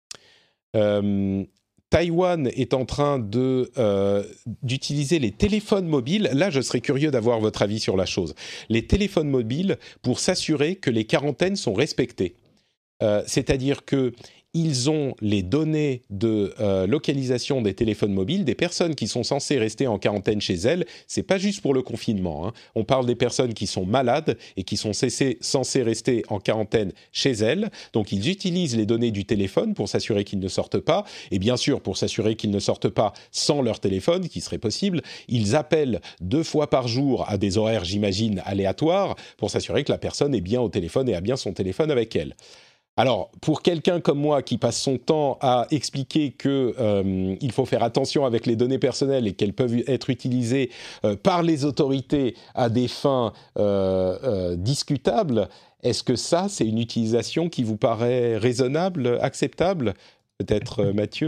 Euh, Taïwan est en train de, euh, d'utiliser les téléphones mobiles. Là, je serais curieux d'avoir votre avis sur la chose. Les téléphones mobiles pour s'assurer que les quarantaines sont respectées. Euh, c'est-à-dire que ils ont les données de euh, localisation des téléphones mobiles des personnes qui sont censées rester en quarantaine chez elles. C'est pas juste pour le confinement, hein. On parle des personnes qui sont malades et qui sont cessées, censées rester en quarantaine chez elles. Donc, ils utilisent les données du téléphone pour s'assurer qu'ils ne sortent pas. Et bien sûr, pour s'assurer qu'ils ne sortent pas sans leur téléphone, qui serait possible, ils appellent deux fois par jour à des horaires, j'imagine, aléatoires pour s'assurer que la personne est bien au téléphone et a bien son téléphone avec elle. Alors, pour quelqu'un comme moi qui passe son temps à expliquer qu'il euh, faut faire attention avec les données personnelles et qu'elles peuvent être utilisées euh, par les autorités à des fins euh, euh, discutables, est-ce que ça, c'est une utilisation qui vous paraît raisonnable, acceptable ? Peut-être euh, Mathieu ?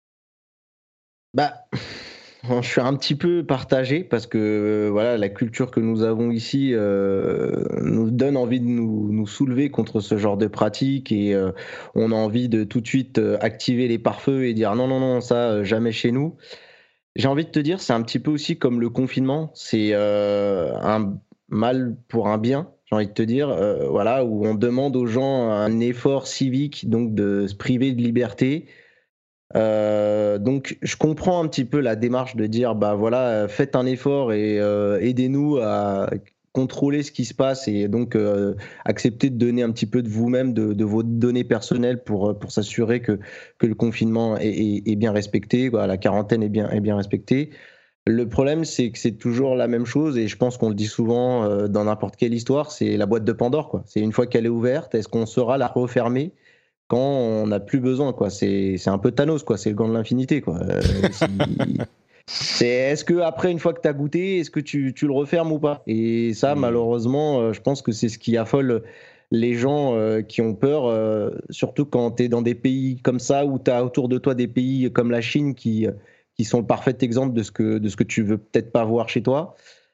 Bah... Je suis un petit peu partagé parce que euh, voilà, la culture que nous avons ici euh, nous donne envie de nous, nous soulever contre ce genre de pratiques et euh, on a envie de tout de suite euh, activer les pare-feux et dire non, non, non, ça, euh, jamais chez nous. J'ai envie de te dire, c'est un petit peu aussi comme le confinement, c'est euh, un mal pour un bien, j'ai envie de te dire, euh, voilà, où on demande aux gens un effort civique, donc de se priver de liberté. Euh, donc je comprends un petit peu la démarche de dire bah voilà, faites un effort et euh, aidez-nous à contrôler ce qui se passe et donc euh, accepter de donner un petit peu de vous-même, de, de vos données personnelles pour pour s'assurer que que le confinement est, est, est bien respecté, bah, la quarantaine est bien est bien respectée. Le problème, c'est que c'est toujours la même chose et je pense qu'on le dit souvent euh, dans n'importe quelle histoire, c'est la boîte de Pandore, quoi. C'est une fois qu'elle est ouverte, est-ce qu'on saura la refermer quand on n'a plus besoin, quoi. C'est, c'est un peu Thanos, quoi. C'est le gant de l'infinité, quoi. Euh, si... c'est, est-ce que après, une fois que tu as goûté, est-ce que tu, tu le refermes ou pas ? Et ça, mmh. malheureusement, euh, je pense que c'est ce qui affole les gens euh, qui ont peur, euh, surtout quand tu es dans des pays comme ça, où tu as autour de toi des pays comme la Chine qui, qui sont le parfait exemple de ce que, de ce que tu veux peut-être pas voir chez toi.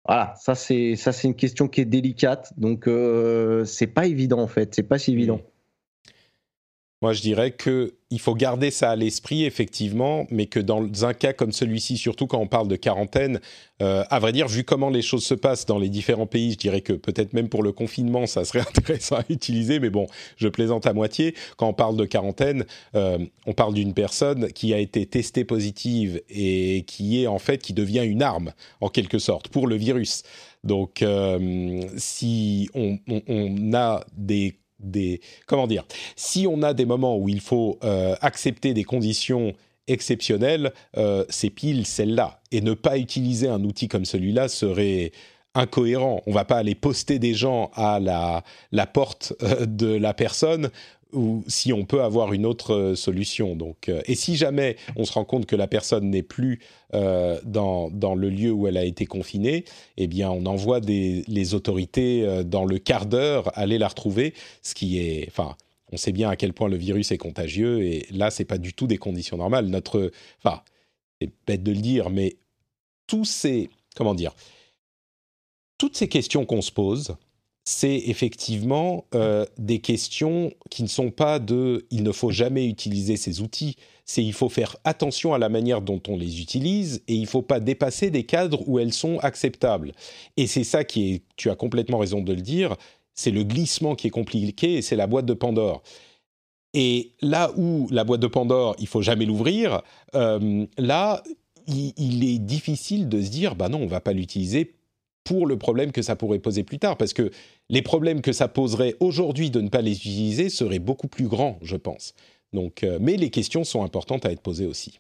Voilà, ça c'est ça c'est une question qui est délicate, donc euh, c'est pas évident en fait, c'est pas si évident. Mmh. Moi, je dirais qu'il faut garder ça à l'esprit, effectivement, mais que dans un cas comme celui-ci, surtout quand on parle de quarantaine, euh, à vrai dire, vu comment les choses se passent dans les différents pays, je dirais que peut-être même pour le confinement, ça serait intéressant à utiliser, mais bon, je plaisante à moitié. Quand on parle de quarantaine, euh, on parle d'une personne qui a été testée positive et qui est en fait, qui devient une arme, en quelque sorte, pour le virus. Donc, euh, si on, on, on a des Des, comment dire, si on a des moments où il faut euh, accepter des conditions exceptionnelles, euh, c'est pile celle-là. Et ne pas utiliser un outil comme celui-là serait incohérent. On ne va pas aller poster des gens à la, la porte euh, de la personne ou si on peut avoir une autre euh, solution. Donc, euh, et si jamais on se rend compte que la personne n'est plus euh, dans, dans le lieu où elle a été confinée, eh bien, on envoie des, les autorités euh, dans le quart d'heure aller la retrouver, ce qui est... Enfin, on sait bien à quel point le virus est contagieux, et là, ce n'est pas du tout des conditions normales. Notre... Enfin, c'est bête de le dire, mais tous ces... Comment dire ? Toutes ces questions qu'on se pose, c'est effectivement euh, des questions qui ne sont pas de « il ne faut jamais utiliser ces outils », c'est « il faut faire attention à la manière dont on les utilise et il ne faut pas dépasser des cadres où elles sont acceptables ». Et c'est ça qui est, tu as complètement raison de le dire, c'est le glissement qui est compliqué et c'est la boîte de Pandore. Et là où la boîte de Pandore, il ne faut jamais l'ouvrir, euh, là, il, il est difficile de se dire « bah non, on ne va pas l'utiliser » pour le problème que ça pourrait poser plus tard, parce que les problèmes que ça poserait aujourd'hui de ne pas les utiliser seraient beaucoup plus grands, je pense. Donc, euh, mais les questions sont importantes à être posées aussi.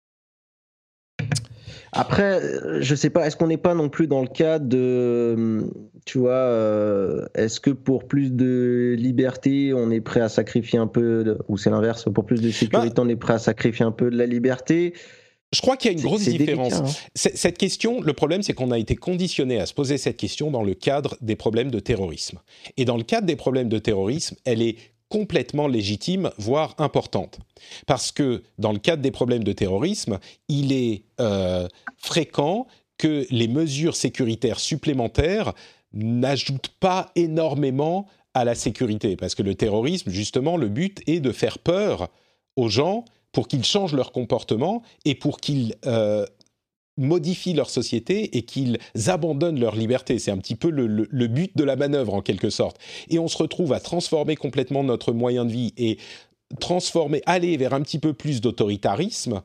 Après, je sais pas, est-ce qu'on n'est pas non plus dans le cas de, tu vois, euh, est-ce que pour plus de liberté, on est prêt à sacrifier un peu, de, ou c'est l'inverse, pour plus de sécurité, bah, on est prêt à sacrifier un peu de la liberté ? Je crois qu'il y a une c'est, grosse c'est différence. Délicat, hein. Cette question, le problème, c'est qu'on a été conditionné à se poser cette question dans le cadre des problèmes de terrorisme. Et dans le cadre des problèmes de terrorisme, elle est complètement légitime, voire importante. Parce que dans le cadre des problèmes de terrorisme, il est euh, fréquent que les mesures sécuritaires supplémentaires n'ajoutent pas énormément à la sécurité. Parce que le terrorisme, justement, le but est de faire peur aux gens pour qu'ils changent leur comportement et pour qu'ils euh, modifient leur société et qu'ils abandonnent leur liberté. C'est un petit peu le, le, le but de la manœuvre, en quelque sorte. Et on se retrouve à transformer complètement notre moyen de vie et transformer, aller vers un petit peu plus d'autoritarisme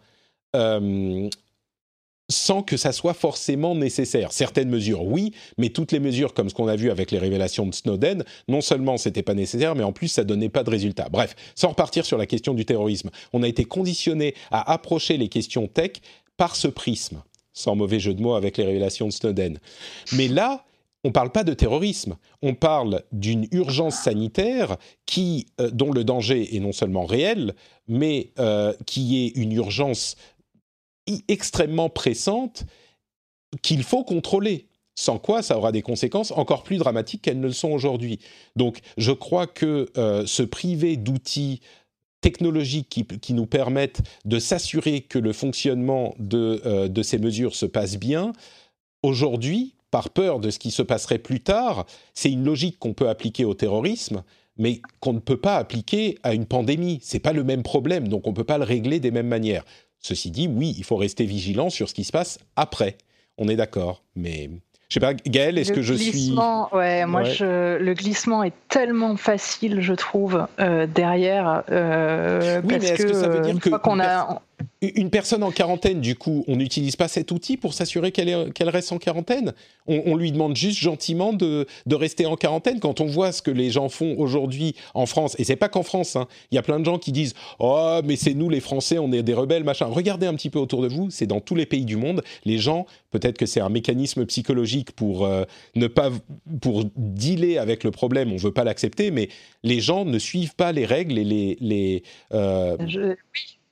euh, sans que ça soit forcément nécessaire. Certaines mesures, oui, mais toutes les mesures, comme ce qu'on a vu avec les révélations de Snowden, non seulement c'était pas nécessaire, mais en plus ça donnait pas de résultats. Bref, sans repartir sur la question du terrorisme, on a été conditionné à approcher les questions tech par ce prisme, sans mauvais jeu de mots avec les révélations de Snowden. Mais là, on parle pas de terrorisme, on parle d'une urgence sanitaire qui, euh, dont le danger est non seulement réel, mais euh, qui est une urgence extrêmement pressante qu'il faut contrôler, sans quoi ça aura des conséquences encore plus dramatiques qu'elles ne le sont aujourd'hui. Donc je crois que euh, se priver d'outils technologiques qui, qui nous permettent de s'assurer que le fonctionnement de, euh, de ces mesures se passe bien, aujourd'hui, par peur de ce qui se passerait plus tard, c'est une logique qu'on peut appliquer au terrorisme, mais qu'on ne peut pas appliquer à une pandémie. Ce n'est pas le même problème, donc on ne peut pas le régler des mêmes manières. Ceci dit, oui, il faut rester vigilant sur ce qui se passe après. On est d'accord, mais... Je sais pas, Gaëlle, est-ce le que je suis... Ouais, moi, ouais. Je, le glissement est tellement facile, je trouve, euh, derrière. Euh, oui, parce mais est-ce que, que ça veut dire que... qu'on a... Une personne en quarantaine, du coup, on n'utilise pas cet outil pour s'assurer qu'elle, est, qu'elle reste en quarantaine. On, on lui demande juste gentiment de, de rester en quarantaine. Quand on voit ce que les gens font aujourd'hui en France, et c'est pas qu'en France, hein, il y a plein de gens qui disent « Oh, mais c'est nous les Français, on est des rebelles, machin ». Regardez un petit peu autour de vous, c'est dans tous les pays du monde. Les gens, peut-être que c'est un mécanisme psychologique pour euh, ne pas, pour dealer avec le problème, on veut pas l'accepter, mais les gens ne suivent pas les règles et les... les euh... Je... Oui.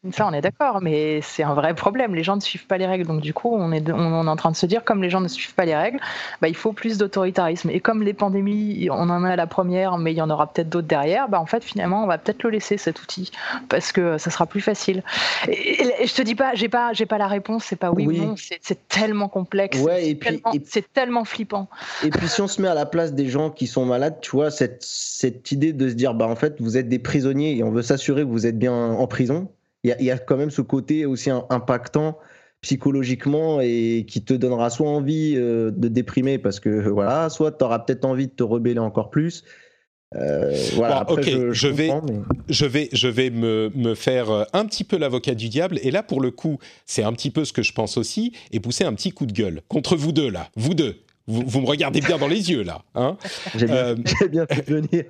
Ça, on est d'accord, mais c'est un vrai problème. Les gens ne suivent pas les règles, donc du coup, on est, on est en train de se dire, comme les gens ne suivent pas les règles, bah, il faut plus d'autoritarisme. Et comme les pandémies, on en a la première, mais il y en aura peut-être d'autres derrière, bah, en fait, finalement, on va peut-être le laisser, cet outil, parce que ça sera plus facile. Et, et je te dis pas, j'ai pas, j'ai pas la réponse, c'est pas oui, oui. ou non, c'est, c'est tellement complexe, ouais, c'est, et puis, tellement, et... c'est tellement flippant. Et puis, si on se met à la place des gens qui sont malades, tu vois, cette, cette idée de se dire, bah, en fait, vous êtes des prisonniers et on veut s'assurer que vous êtes bien en prison. Il y, y a quand même ce côté aussi impactant psychologiquement et qui te donnera soit envie euh, de déprimer parce que voilà, soit tu auras peut-être envie de te rebeller encore plus. Euh, voilà, bon, après, ok, je, je, je vais, mais... je vais, je vais me, me faire un petit peu l'avocat du diable. Et là, pour le coup, c'est un petit peu ce que je pense aussi, et pousser un petit coup de gueule contre vous deux là, vous deux. Vous, vous me regardez bien dans les yeux, là. Hein j'ai, bien, euh... j'ai bien fait venir.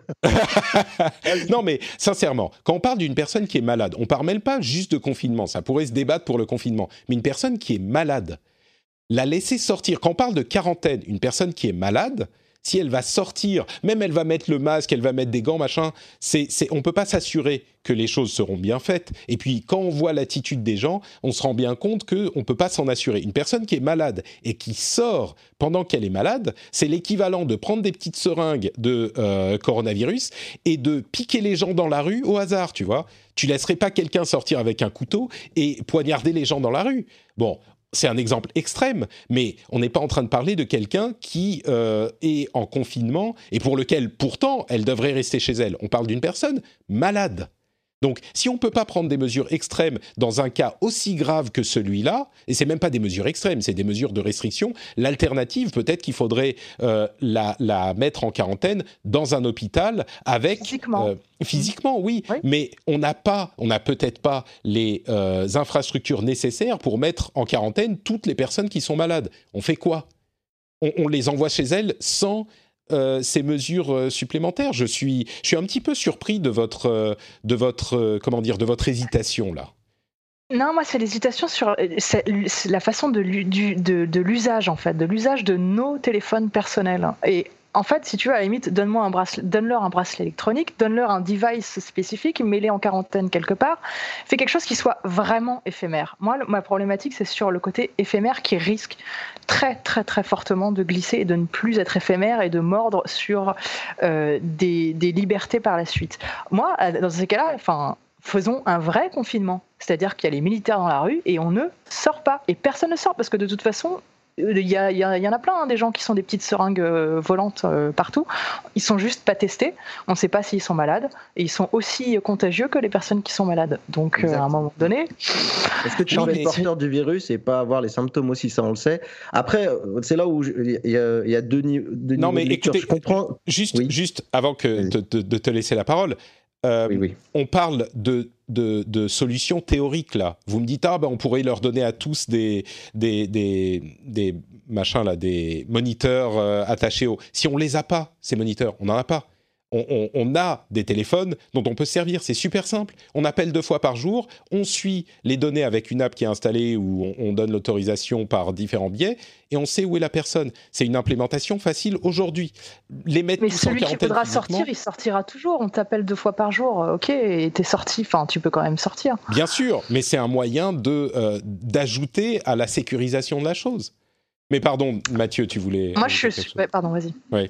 Non, mais sincèrement, quand on parle d'une personne qui est malade, on ne parle même pas juste de confinement. Ça pourrait se débattre pour le confinement. Mais une personne qui est malade, la laisser sortir. Quand on parle de quarantaine, une personne qui est malade, si elle va sortir, même elle va mettre le masque, elle va mettre des gants, machin, c'est, c'est, on ne peut pas s'assurer que les choses seront bien faites. Et puis, quand on voit l'attitude des gens, on se rend bien compte qu'on ne peut pas s'en assurer. Une personne qui est malade et qui sort pendant qu'elle est malade, c'est l'équivalent de prendre des petites seringues de euh, coronavirus et de piquer les gens dans la rue au hasard, tu vois. Tu laisserais pas quelqu'un sortir avec un couteau et poignarder les gens dans la rue. Bon, c'est un exemple extrême, mais on n'est pas en train de parler de quelqu'un qui euh, est en confinement et pour lequel, pourtant, elle devrait rester chez elle. On parle d'une personne malade. Donc, si on ne peut pas prendre des mesures extrêmes dans un cas aussi grave que celui-là, et ce n'est même pas des mesures extrêmes, c'est des mesures de restriction, l'alternative, peut-être qu'il faudrait euh, la, la mettre en quarantaine dans un hôpital avec... Physiquement. Euh, physiquement, oui, oui, mais on n'a pas, on n'a peut-être pas les euh, infrastructures nécessaires pour mettre en quarantaine toutes les personnes qui sont malades. On fait quoi ? on, on les envoie chez elles sans... Euh, ces mesures euh, supplémentaires. Je suis, je suis un petit peu surpris de votre, euh, de votre, euh, comment dire, de votre hésitation là. Non, moi c'est l'hésitation sur c'est, c'est la façon de, du, de, de l'usage en fait, de l'usage de nos téléphones personnels. Et en fait, si tu veux, à la limite, donne-moi un bracelet, donne-leur un bracelet électronique, donne-leur un device spécifique, mets-les en quarantaine quelque part, fais quelque chose qui soit vraiment éphémère. Moi, le, ma problématique, c'est sur le côté éphémère qui risque très, très, très fortement de glisser et de ne plus être éphémère et de mordre sur euh, des, des libertés par la suite. Moi, dans ces cas-là, enfin... faisons un vrai confinement, c'est-à-dire qu'il y a les militaires dans la rue et on ne sort pas. Et personne ne sort parce que de toute façon, il y, y, y en a plein, hein, des gens qui sont des petites seringues euh, volantes euh, partout. Ils sont juste pas testés. On ne sait pas s'ils sont malades. Et ils sont aussi contagieux que les personnes qui sont malades. Donc, euh, à un moment donné... Est-ce que tu peux être porteur du virus et pas avoir les symptômes aussi, ça on le sait. Après, c'est là où il y, y a deux, ni- deux non, niveaux mais de lecture. Écoutez, je comprends. Juste, oui. juste avant que de, de, de te laisser la parole, Euh, oui, oui. on parle de, de, de solutions théoriques là. Vous me dites ah ben on pourrait leur donner à tous des des des, des machins là, des moniteurs euh, attachés au. Si on les a pas ces moniteurs, on n'en a pas. On, on, on a des téléphones dont on peut se servir, c'est super simple. On appelle deux fois par jour, on suit les données avec une app qui est installée où on, on donne l'autorisation par différents biais et on sait où est la personne. C'est une implémentation facile aujourd'hui. Les mettre Mais tous celui en qui voudra physiquement, sortir, il sortira toujours. On t'appelle deux fois par jour, ok, et t'es sorti, enfin tu peux quand même sortir. Bien sûr, mais c'est un moyen de, euh, d'ajouter à la sécurisation de la chose. Mais pardon, Mathieu, tu voulais... Moi je suis... Ouais, pardon, vas-y. Oui.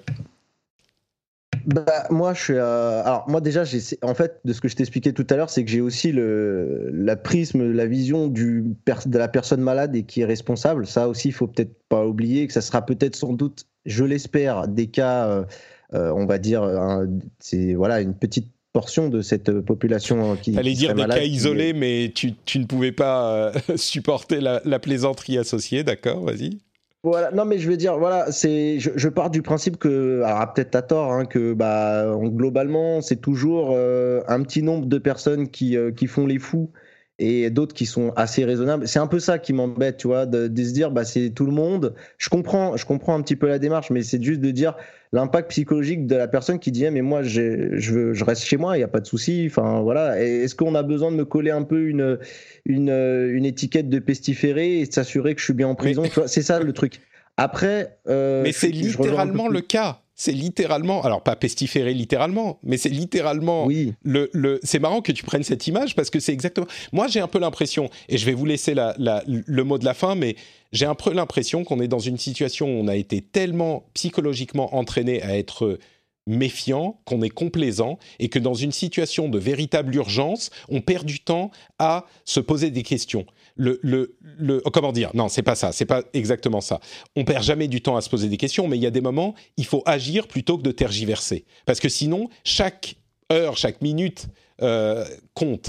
Bah, moi, je suis. Euh... Alors, moi, déjà, j'ai... en fait, de ce que je t'expliquais tout à l'heure, c'est que j'ai aussi le la prisme, la vision du per... de la personne malade et qui est responsable. Ça aussi, il faut peut-être pas oublier que ça sera peut-être sans doute, je l'espère, des cas, euh, euh, on va dire, un... c'est voilà une petite portion de cette population qui. T'allais qui dire des malade, cas isolés, qui... mais tu, tu ne pouvais pas euh, supporter la, la plaisanterie associée, d'accord, vas-y. Voilà, non mais je veux dire, voilà, c'est, je, je pars du principe que, alors peut-être t'as tort, hein, que bah globalement c'est toujours euh, un petit nombre de personnes qui euh, qui font les fous et d'autres qui sont assez raisonnables. C'est un peu ça qui m'embête, tu vois, de, de se dire bah c'est tout le monde. Je comprends, je comprends un petit peu la démarche, mais c'est juste de dire l'impact psychologique de la personne qui dit eh, mais moi j'ai, je veux, je reste chez moi, il y a pas de souci. Enfin voilà, et est-ce qu'on a besoin de me coller un peu une une une étiquette de pestiféré et de s'assurer que je suis bien en prison, mais... tu vois, c'est ça le truc. Après, euh, mais c'est littéralement le cas. c'est littéralement, alors pas pestiférer littéralement, mais c'est littéralement, oui. le, le, c'est marrant que tu prennes cette image parce que c'est exactement, moi j'ai un peu l'impression, et je vais vous laisser la, la, le mot de la fin, mais j'ai un peu l'impression qu'on est dans une situation où on a été tellement psychologiquement entraîné à être méfiant, qu'on est complaisant, et que dans une situation de véritable urgence, on perd du temps à se poser des questions. Le, le, le, comment dire ? Non, c'est pas ça, c'est pas exactement ça. On perd jamais du temps à se poser des questions, mais il y a des moments, il faut agir plutôt que de tergiverser. Parce que sinon, chaque heure, chaque minute euh, compte.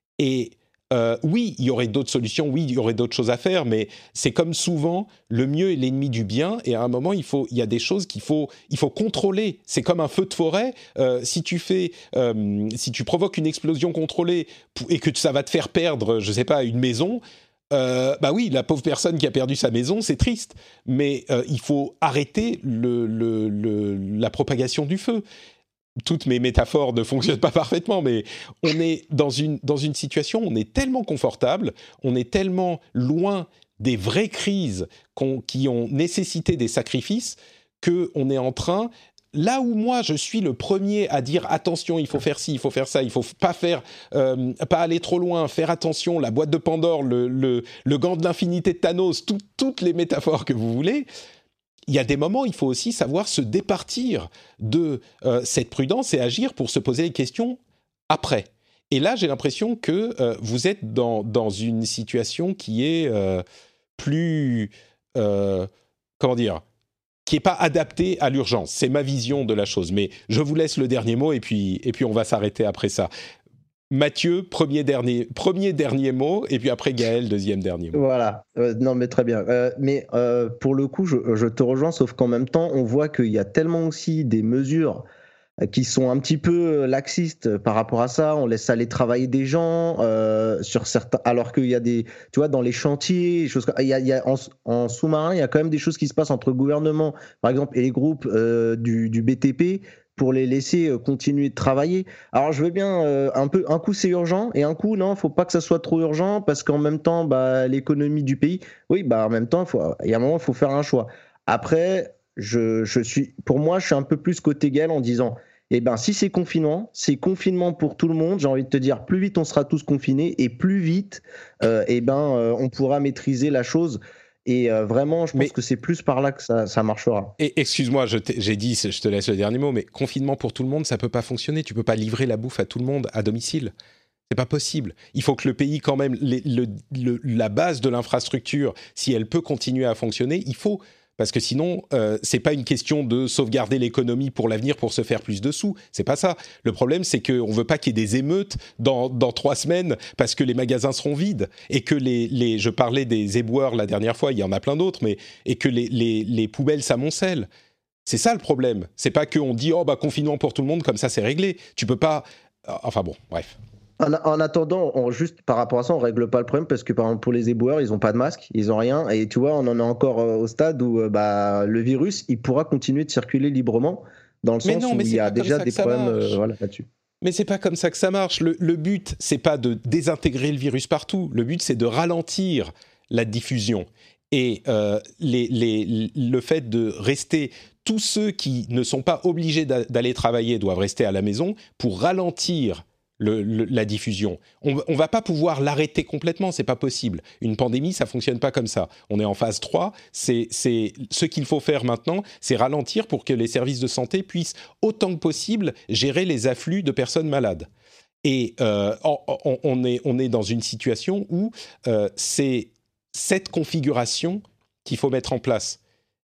Et euh, oui, il y aurait d'autres solutions, oui, il y aurait d'autres choses à faire, mais c'est comme souvent, le mieux est l'ennemi du bien, et à un moment, il faut, il y a des choses qu'il faut, il faut contrôler. C'est comme un feu de forêt. Euh, si tu fais, euh, si tu provoques une explosion contrôlée et que ça va te faire perdre, je sais pas, une maison, euh, bah oui, la pauvre personne qui a perdu sa maison, c'est triste. Mais euh, il faut arrêter le, le, le, la propagation du feu. Toutes mes métaphores ne fonctionnent pas parfaitement, mais on est dans une, dans une situation où on est tellement confortable, on est tellement loin des vraies crises qu'on, qui ont nécessité des sacrifices, qu'on est en train... Là où moi, je suis le premier à dire « Attention, il faut faire ci, il faut faire ça, il ne faut pas, faire, euh, pas aller trop loin, faire attention, la boîte de Pandore, le, le, le gant de l'infinité de Thanos, tout, toutes les métaphores que vous voulez », il y a des moments, il faut aussi savoir se départir de euh, cette prudence et agir pour se poser les questions après. Et là, j'ai l'impression que euh, vous êtes dans, dans une situation qui est euh, plus... Euh, comment dire ? Qui n'est pas adaptée à l'urgence. C'est ma vision de la chose. Mais je vous laisse le dernier mot et puis, et puis on va s'arrêter après ça. Mathieu, premier dernier, premier dernier mot, et puis après Gaël, deuxième dernier mot. Voilà, euh, non mais très bien. Euh, mais euh, pour le coup, je, je te rejoins, sauf qu'en même temps, on voit qu'il y a tellement aussi des mesures qui sont un petit peu laxistes par rapport à ça. On laisse aller travailler des gens euh, sur certains, alors qu'il y a des, tu vois, dans les chantiers, choses, il y a, il y a en, en sous-marin, il y a quand même des choses qui se passent entre le gouvernement, par exemple, et les groupes euh, du, du B T P. Pour les laisser continuer de travailler. Alors je veux bien euh, un peu, un coup c'est urgent et un coup non, faut pas que ça soit trop urgent parce qu'en même temps, bah l'économie du pays, oui, bah en même temps, faut, il y a un moment, il faut faire un choix. Après, je, je suis, pour moi, je suis un peu plus côté Gaël en disant, eh ben si c'est confinement, c'est confinement pour tout le monde. J'ai envie de te dire, plus vite on sera tous confinés et plus vite, euh, eh ben euh, on pourra maîtriser la chose. Et euh, vraiment, je pense mais, que c'est plus par là que ça, ça marchera. Et excuse-moi, je j'ai dit, je te laisse le dernier mot, mais confinement pour tout le monde, ça peut pas fonctionner. Tu peux pas livrer la bouffe à tout le monde à domicile. C'est pas possible. Il faut que le pays, quand même, les, le, le, la base de l'infrastructure, si elle peut continuer à fonctionner, il faut... Parce que sinon, euh, c'est pas une question de sauvegarder l'économie pour l'avenir pour se faire plus de sous. C'est pas ça. Le problème, c'est qu'on veut pas qu'il y ait des émeutes dans, dans trois semaines parce que les magasins seront vides et que les, les je parlais des éboueurs la dernière fois, il y en a plein d'autres, mais et que les, les, les poubelles s'amoncellent. C'est ça le problème. C'est pas qu'on dit oh bah confinement pour tout le monde comme ça c'est réglé. Tu peux pas. Enfin bon, bref. En, en attendant, on, juste par rapport à ça, on règle pas le problème parce que par exemple pour les éboueurs, ils ont pas de masque, ils ont rien, et tu vois, on en est encore au stade où bah le virus, il pourra continuer de circuler librement dans le mais sens non, où il y a déjà des problèmes euh, voilà, là-dessus. Mais c'est pas comme ça que ça marche. Le, le but, c'est pas de désintégrer le virus partout. Le but, c'est de ralentir la diffusion. Et euh, les, les, le fait de rester, tous ceux qui ne sont pas obligés d'aller travailler doivent rester à la maison pour ralentir Le, le, la diffusion. On ne va pas pouvoir l'arrêter complètement, c'est pas possible. Une pandémie, ça fonctionne pas comme ça. On est en phase trois, c'est, c'est, ce qu'il faut faire maintenant, c'est ralentir pour que les services de santé puissent autant que possible gérer les afflux de personnes malades. Et euh, on, on, est, on est dans une situation où euh, c'est cette configuration qu'il faut mettre en place.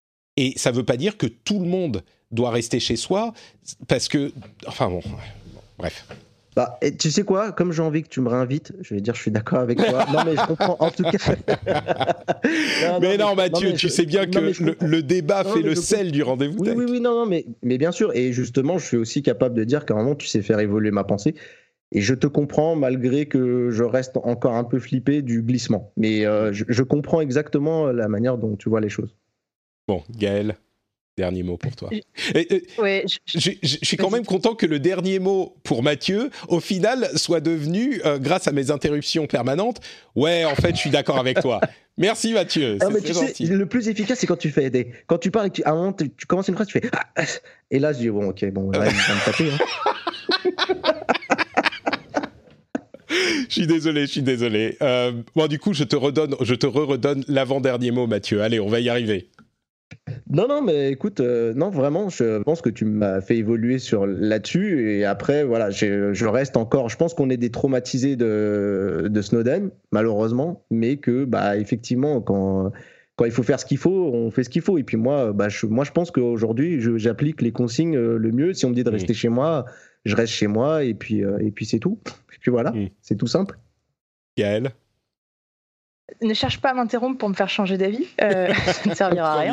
Et ça ne veut pas dire que tout le monde doit rester chez soi, parce que... Enfin bon, bref... Bah, et tu sais quoi, comme j'ai envie que tu me réinvites, je vais dire je suis d'accord avec toi. Non mais je comprends en tout cas. non, mais non, non Mathieu, non, mais tu je, sais bien que le, le débat non, fait le sel du rendez-vous. Oui, oui, oui, non, non, mais, mais bien sûr. Et justement, je suis aussi capable de dire qu'à un moment, tu sais faire évoluer ma pensée. Et je te comprends malgré que je reste encore un peu flippé du glissement. Mais euh, je, je comprends exactement la manière dont tu vois les choses. Bon, Gaël. Dernier mot pour toi. Et, et, ouais, je, je, je, je suis quand même content que le dernier mot pour Mathieu, au final, soit devenu, euh, grâce à mes interruptions permanentes, ouais, en fait, je suis d'accord avec toi. Merci Mathieu, non, c'est mais très tu gentil. sais, le plus efficace, c'est quand tu fais des... Quand tu parles et que tu... à un moment, tu, tu commences une phrase, tu fais... Et là, je dis, bon, ok, bon, là, il va me taper. Hein. Je suis désolé, je suis désolé. Euh, bon, du coup, je te redonne, je te re-redonne l'avant-dernier mot, Mathieu. Allez, on va y arriver. Non, non, mais écoute, euh, non, vraiment, je pense que tu m'as fait évoluer sur là-dessus. Et après, voilà, je, je reste encore. Je pense qu'on est des traumatisés de, de Snowden, malheureusement, mais que, bah, effectivement, quand, quand il faut faire ce qu'il faut, on fait ce qu'il faut. Et puis moi, bah, je, moi, je pense qu'aujourd'hui, je, j'applique les consignes le mieux. Si on me dit de rester mmh. chez moi, je reste chez moi. Et puis, euh, et puis c'est tout. Et puis voilà, mmh. c'est tout simple. Gaël ? Ne cherche pas à m'interrompre pour me faire changer d'avis, euh, ça ne servira à rien.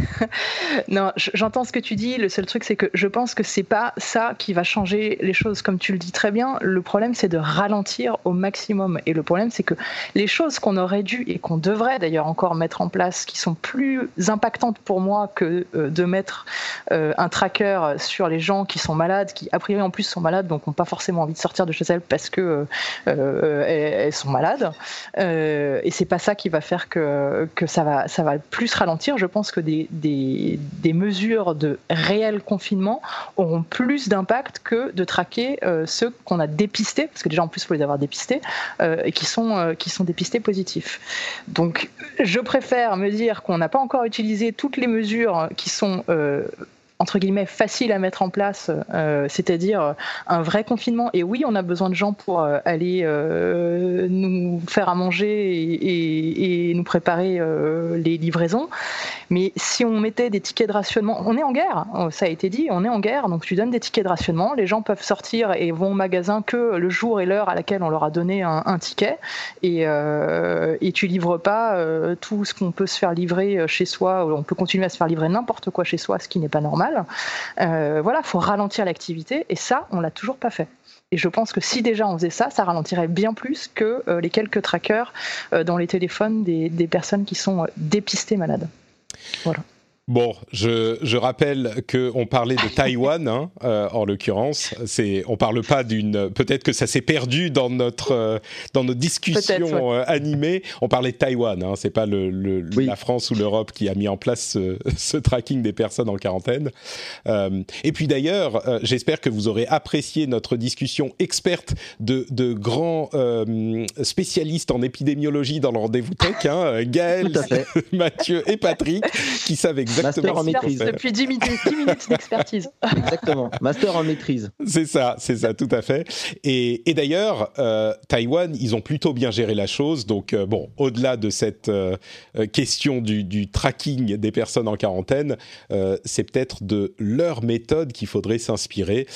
Non, j'entends ce que tu dis. Le seul truc, c'est que je pense que c'est pas ça qui va changer les choses, comme tu le dis très bien. Le problème, c'est de ralentir au maximum. Et le problème, c'est que les choses qu'on aurait dû et qu'on devrait d'ailleurs encore mettre en place, qui sont plus impactantes pour moi que euh, de mettre euh, un tracker sur les gens qui sont malades, qui a priori en plus sont malades, donc n'ont pas forcément envie de sortir de chez elles parce que euh, elles, elles sont malades. Euh, et c'est pas ça qui va faire que, que ça va, ça va plus ralentir. Je pense que des, des, des mesures de réel confinement auront plus d'impact que de traquer euh, ceux qu'on a dépistés, parce que déjà en plus il faut les avoir dépistés, euh, et qui sont, euh, qui sont dépistés positifs. Donc je préfère me dire qu'on n'a pas encore utilisé toutes les mesures qui sont euh, entre guillemets facile à mettre en place, euh, c'est-à-dire un vrai confinement. Et oui, on a besoin de gens pour euh, aller euh, nous faire à manger et, et, et nous préparer euh, les livraisons. Mais si on mettait des tickets de rationnement, on est en guerre, ça a été dit, on est en guerre, donc tu donnes des tickets de rationnement, les gens peuvent sortir et vont au magasin que le jour et l'heure à laquelle on leur a donné un, un ticket, et, euh, et tu livres pas euh, tout ce qu'on peut se faire livrer chez soi, on peut continuer à se faire livrer n'importe quoi chez soi, ce qui n'est pas normal. Euh, voilà, il faut ralentir l'activité, et ça, on l'a toujours pas fait. Et je pense que si déjà on faisait ça, ça ralentirait bien plus que euh, les quelques trackers euh, dans les téléphones des, des personnes qui sont euh, dépistées malades. Voilà. Bon, je, je rappelle qu'on parlait de Taïwan, hein, euh, en l'occurrence. C'est, on parle pas d'une. Peut-être que ça s'est perdu dans notre euh, dans nos discussions ouais. euh, animées. On parlait de Taïwan. Hein, c'est pas le, le oui. la France ou l'Europe qui a mis en place ce, ce tracking des personnes en quarantaine. Euh, et puis d'ailleurs, euh, j'espère que vous aurez apprécié notre discussion experte de de grands euh, spécialistes en épidémiologie dans le rendez-vous tech, hein, Gaël, Mathieu et Patrick, qui savent exactement. Master en maîtrise. Depuis dix minutes, dix minutes d'expertise. Exactement. Master en maîtrise. C'est ça, c'est ça, tout à fait. Et, et d'ailleurs, euh, Taïwan, ils ont plutôt bien géré la chose. Donc, euh, bon, au-delà de cette euh, question du, du tracking des personnes en quarantaine, euh, c'est peut-être de leur méthode qu'il faudrait s'inspirer.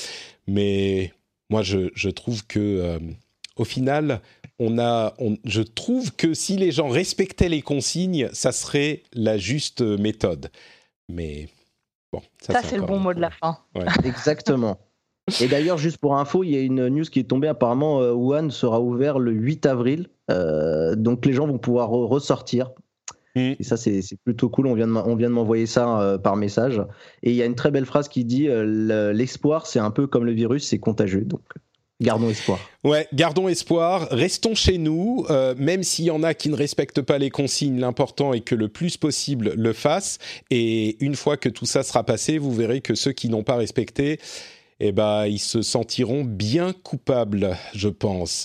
Mais moi, je, je trouve que, euh, au final, on a, on, je trouve que si les gens respectaient les consignes, ça serait la juste méthode. Mais bon, ça, ça c'est, c'est le bon mot de la fin. Ouais. Exactement. Et d'ailleurs, juste pour info, il y a une news qui est tombée. Apparemment, euh, Wuhan sera ouvert le huit avril. Euh, donc, les gens vont pouvoir re- ressortir. Mmh. Et ça, c'est, c'est plutôt cool. On vient de, on vient de m'envoyer ça euh, par message. Et il y a une très belle phrase qui dit euh, « L'espoir, c'est un peu comme le virus, c'est contagieux. » Donc, gardons espoir. Ouais, gardons espoir, restons chez nous, euh, même s'il y en a qui ne respectent pas les consignes, l'important est que le plus possible le fassent, et une fois que tout ça sera passé, vous verrez que ceux qui n'ont pas respecté, eh ben, ils se sentiront bien coupables, je pense.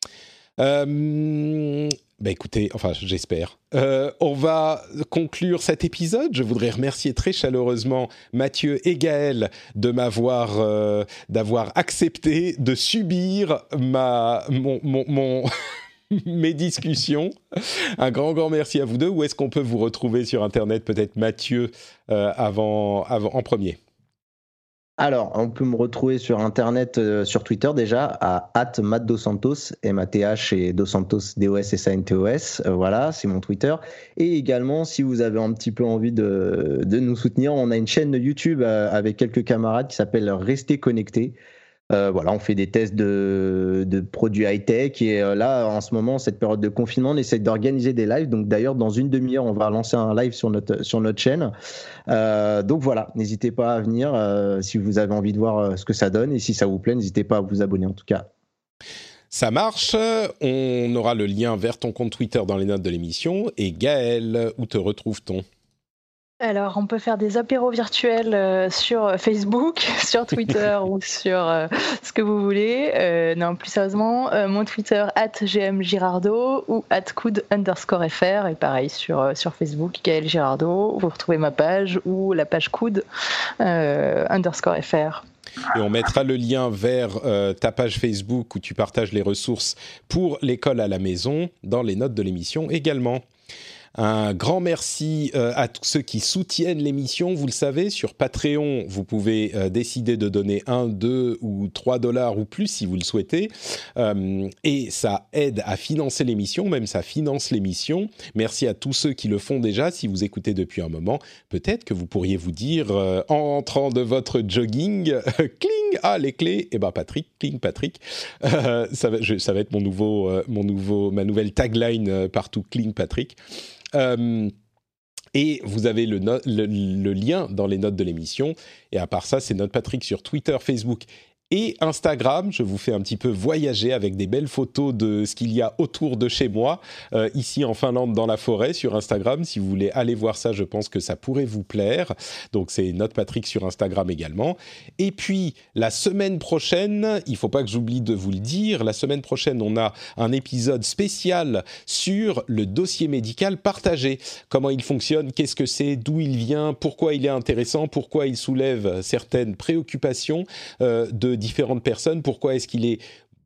Euh... Bah écoutez, enfin j'espère. Euh, on va conclure cet épisode. Je voudrais remercier très chaleureusement Mathieu et Gaël de m'avoir, euh, d'avoir accepté de subir ma, mon, mon, mon mes discussions. Un grand, grand merci à vous deux. Où est-ce qu'on peut vous retrouver sur Internet? Peut-être Mathieu euh, avant, avant, en premier. Alors, on peut me retrouver sur Internet, euh, sur Twitter déjà, à at matt dos santos, M A T H et dos santos, D O S S A N T O S. Euh, voilà, c'est mon Twitter. Et également, si vous avez un petit peu envie de, de nous soutenir, on a une chaîne YouTube euh, avec quelques camarades qui s'appelle Restez Connectés. Euh, voilà, on fait des tests de, de produits high-tech et euh, là, en ce moment, cette période de confinement, on essaie d'organiser des lives. Donc d'ailleurs, dans une demi-heure, on va lancer un live sur notre, sur notre chaîne. Euh, donc voilà, n'hésitez pas à venir euh, si vous avez envie de voir euh, ce que ça donne et si ça vous plaît, n'hésitez pas à vous abonner en tout cas. Ça marche, on aura le lien vers ton compte Twitter dans les notes de l'émission. Et Gaël, où te retrouve-t-on ? Alors, on peut faire des apéros virtuels euh, sur Facebook, sur Twitter ou sur euh, ce que vous voulez. Euh, non, plus sérieusement, euh, mon Twitter, arobase gmgirardeau ou arobase coud underscore fr. Et pareil, sur, euh, sur Facebook, Gaël Girardeau. Vous retrouvez ma page ou la page coud euh, underscore fr. Et on mettra le lien vers euh, ta page Facebook où tu partages les ressources pour l'école à la maison dans les notes de l'émission également. Un grand merci euh, à tous ceux qui soutiennent l'émission. Vous le savez, sur Patreon, vous pouvez euh, décider de donner un, deux ou trois dollars ou plus si vous le souhaitez. Euh, et ça aide à financer l'émission, même ça finance l'émission. Merci à tous ceux qui le font déjà. Si vous écoutez depuis un moment, peut-être que vous pourriez vous dire, euh, en rentrant de votre jogging, euh, cling, ah les clés, et ben Patrick, cling Patrick. Euh, ça, va, je, ça va être mon nouveau, euh, mon nouveau, ma nouvelle tagline euh, partout, cling Patrick. Euh, et vous avez le, no- le, le lien dans les notes de l'émission. Et à part ça, c'est notre Patrick sur Twitter, Facebook et Instagram. Je vous fais un petit peu voyager avec des belles photos de ce qu'il y a autour de chez moi, euh, ici en Finlande, dans la forêt, sur Instagram. Si vous voulez aller voir ça, je pense que ça pourrait vous plaire. Donc, c'est notre Patrick sur Instagram également. Et puis, la semaine prochaine, il ne faut pas que j'oublie de vous le dire, la semaine prochaine, on a un épisode spécial sur le dossier médical partagé. Comment il fonctionne, qu'est-ce que c'est, d'où il vient, pourquoi il est intéressant, pourquoi il soulève certaines préoccupations euh, de différentes personnes, pourquoi est-ce qu'il est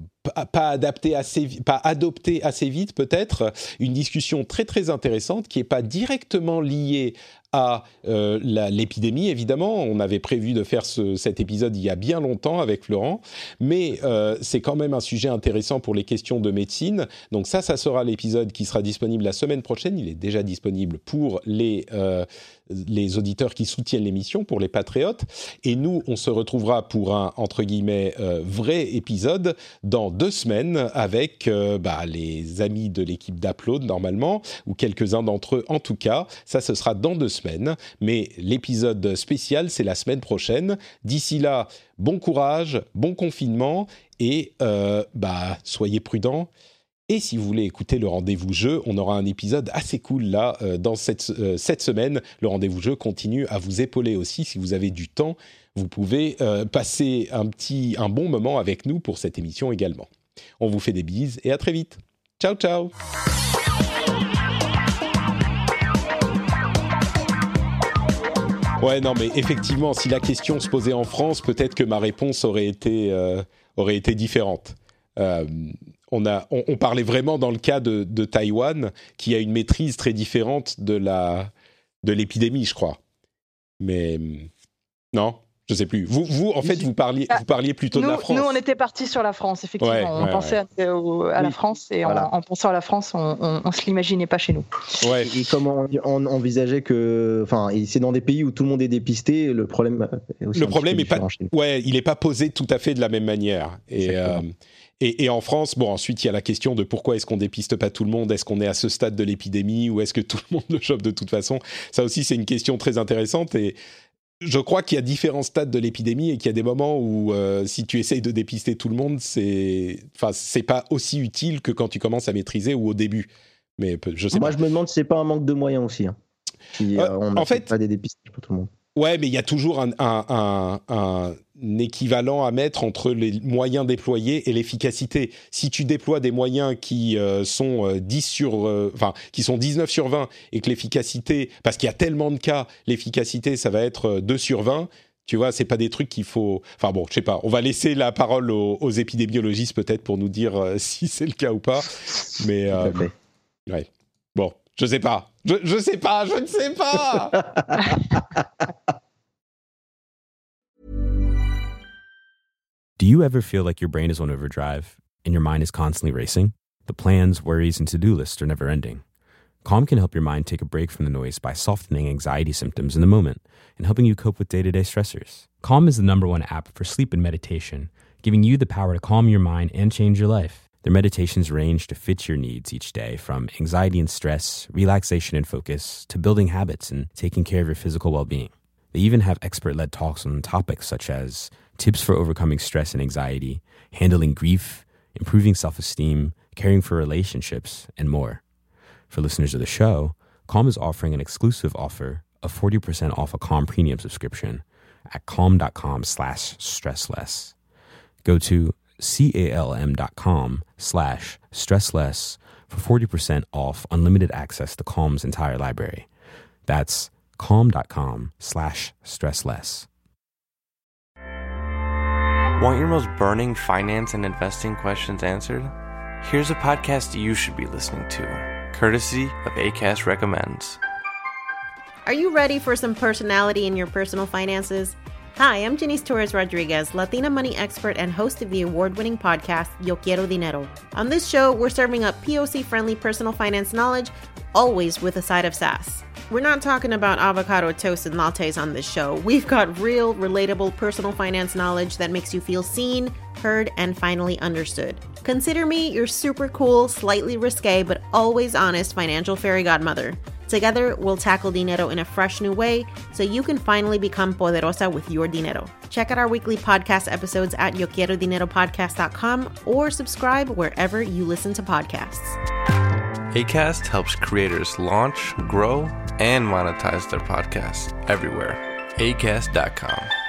pas adapté assez, pas adopté assez vite peut-être, une discussion très très intéressante qui n'est pas directement liée à euh, la, l'épidémie, évidemment. On avait prévu de faire ce, cet épisode il y a bien longtemps avec Florent, mais euh, c'est quand même un sujet intéressant pour les questions de médecine. Donc ça, ça sera l'épisode qui sera disponible la semaine prochaine. Il est déjà disponible pour les, euh, les auditeurs qui soutiennent l'émission, pour les patriotes. Et nous, on se retrouvera pour un, entre guillemets, euh, vrai épisode dans deux semaines avec euh, bah, les amis de l'équipe d'Upload, normalement, ou quelques-uns d'entre eux en tout cas. Ça, ce sera dans deux semaines. Mais l'épisode spécial, c'est la semaine prochaine. D'ici là, bon courage, bon confinement et euh, bah, soyez prudents. Et si vous voulez écouter le rendez-vous jeu, on aura un épisode assez cool là euh, dans cette, euh, cette semaine. Le rendez-vous jeu continue à vous épauler aussi. Si vous avez du temps, vous pouvez euh, passer un, petit, un bon moment avec nous pour cette émission également. On vous fait des bises et à très vite. Ciao, ciao. Ouais, non, mais effectivement, si la question se posait en France, peut-être que ma réponse aurait été, euh, aurait été différente. Euh, on, a, on, on parlait vraiment dans le cas de, de Taïwan, qui a une maîtrise très différente de, la, de l'épidémie, je crois. Mais non, je sais plus. Vous, vous en fait, vous parliez, vous parliez plutôt nous, de la France. Nous, on était partis sur la France, effectivement. Ouais, on ouais, pensait ouais. à, au, à la France, et voilà. en, en pensant à la France, on, on, on se l'imaginait pas chez nous. Ouais. Et, et comme on, on envisageait que, enfin, c'est dans des pays où tout le monde est dépisté, le problème. Est aussi le problème est pas, chez nous. ouais, il est pas posé tout à fait de la même manière. Et euh, Et, et en France, bon, ensuite, il y a la question de pourquoi est-ce qu'on dépiste pas tout le monde ? Est-ce qu'on est à ce stade de l'épidémie ou est-ce que tout le monde le chope de toute façon ? Ça aussi, c'est une question très intéressante et je crois qu'il y a différents stades de l'épidémie et qu'il y a des moments où, euh, si tu essayes de dépister tout le monde, c'est, enfin, c'est pas aussi utile que quand tu commences à maîtriser ou au début. Mais je sais Moi, pas. je me demande si c'est pas un manque de moyens aussi. Hein. Si, euh, euh, on en ne fait fait, pas des dépistages pour tout le monde. Ouais, mais il y a toujours un, un, un, un équivalent à mettre entre les moyens déployés et l'efficacité. Si tu déploies des moyens qui euh, sont euh, dix sur, euh, enfin, qui sont dix-neuf sur vingt et que l'efficacité, parce qu'il y a tellement de cas, l'efficacité, ça va être euh, deux sur vingt. Tu vois, c'est pas des trucs qu'il faut. Enfin bon, je sais pas. On va laisser la parole aux, aux épidémiologistes peut-être pour nous dire euh, si c'est le cas ou pas. Mais euh, ouais. Bon, je sais pas. Je, je sais pas. Je ne sais pas. Do you ever feel like your brain is on overdrive and your mind is constantly racing? The plans, worries, and to-do lists are never ending. Calm can help your mind take a break from the noise by softening anxiety symptoms in the moment and helping you cope with day-to-day stressors. Calm is the number one app for sleep and meditation. giving you the power to calm your mind and change your life. Their meditations range to fit your needs each day, from anxiety and stress, relaxation and focus, to building habits and taking care of your physical well-being. They even have expert-led talks on topics such as tips for overcoming stress and anxiety, handling grief, improving self-esteem, caring for relationships, and more. For listeners of the show, Calm is offering an exclusive offer of forty percent off a Calm premium subscription at calm.com slash stressless. Go to calm.com slash stressless for forty percent off unlimited access to Calm's entire library. That's calm.com slash stressless. Want your most burning finance and investing questions answered? Here's a podcast you should be listening to, courtesy of Acast Recommends. Are you ready for some personality in your personal finances? Hi, I'm Janice Torres Rodriguez, Latina money expert and host of the award-winning podcast, Yo Quiero Dinero. On this show, we're serving up P O C-friendly personal finance knowledge, always with a side of sass. We're not talking about avocado toast and lattes on this show. We've got real, relatable personal finance knowledge that makes you feel seen, heard, and finally understood. Consider me your super cool, slightly risque, but always honest financial fairy godmother. Together, we'll tackle dinero in a fresh new way so you can finally become poderosa with your dinero. Check out our weekly podcast episodes at yo quiero dinero podcast dot com or subscribe wherever you listen to podcasts. Acast helps creators launch, grow, and monetize their podcasts everywhere. acast dot com.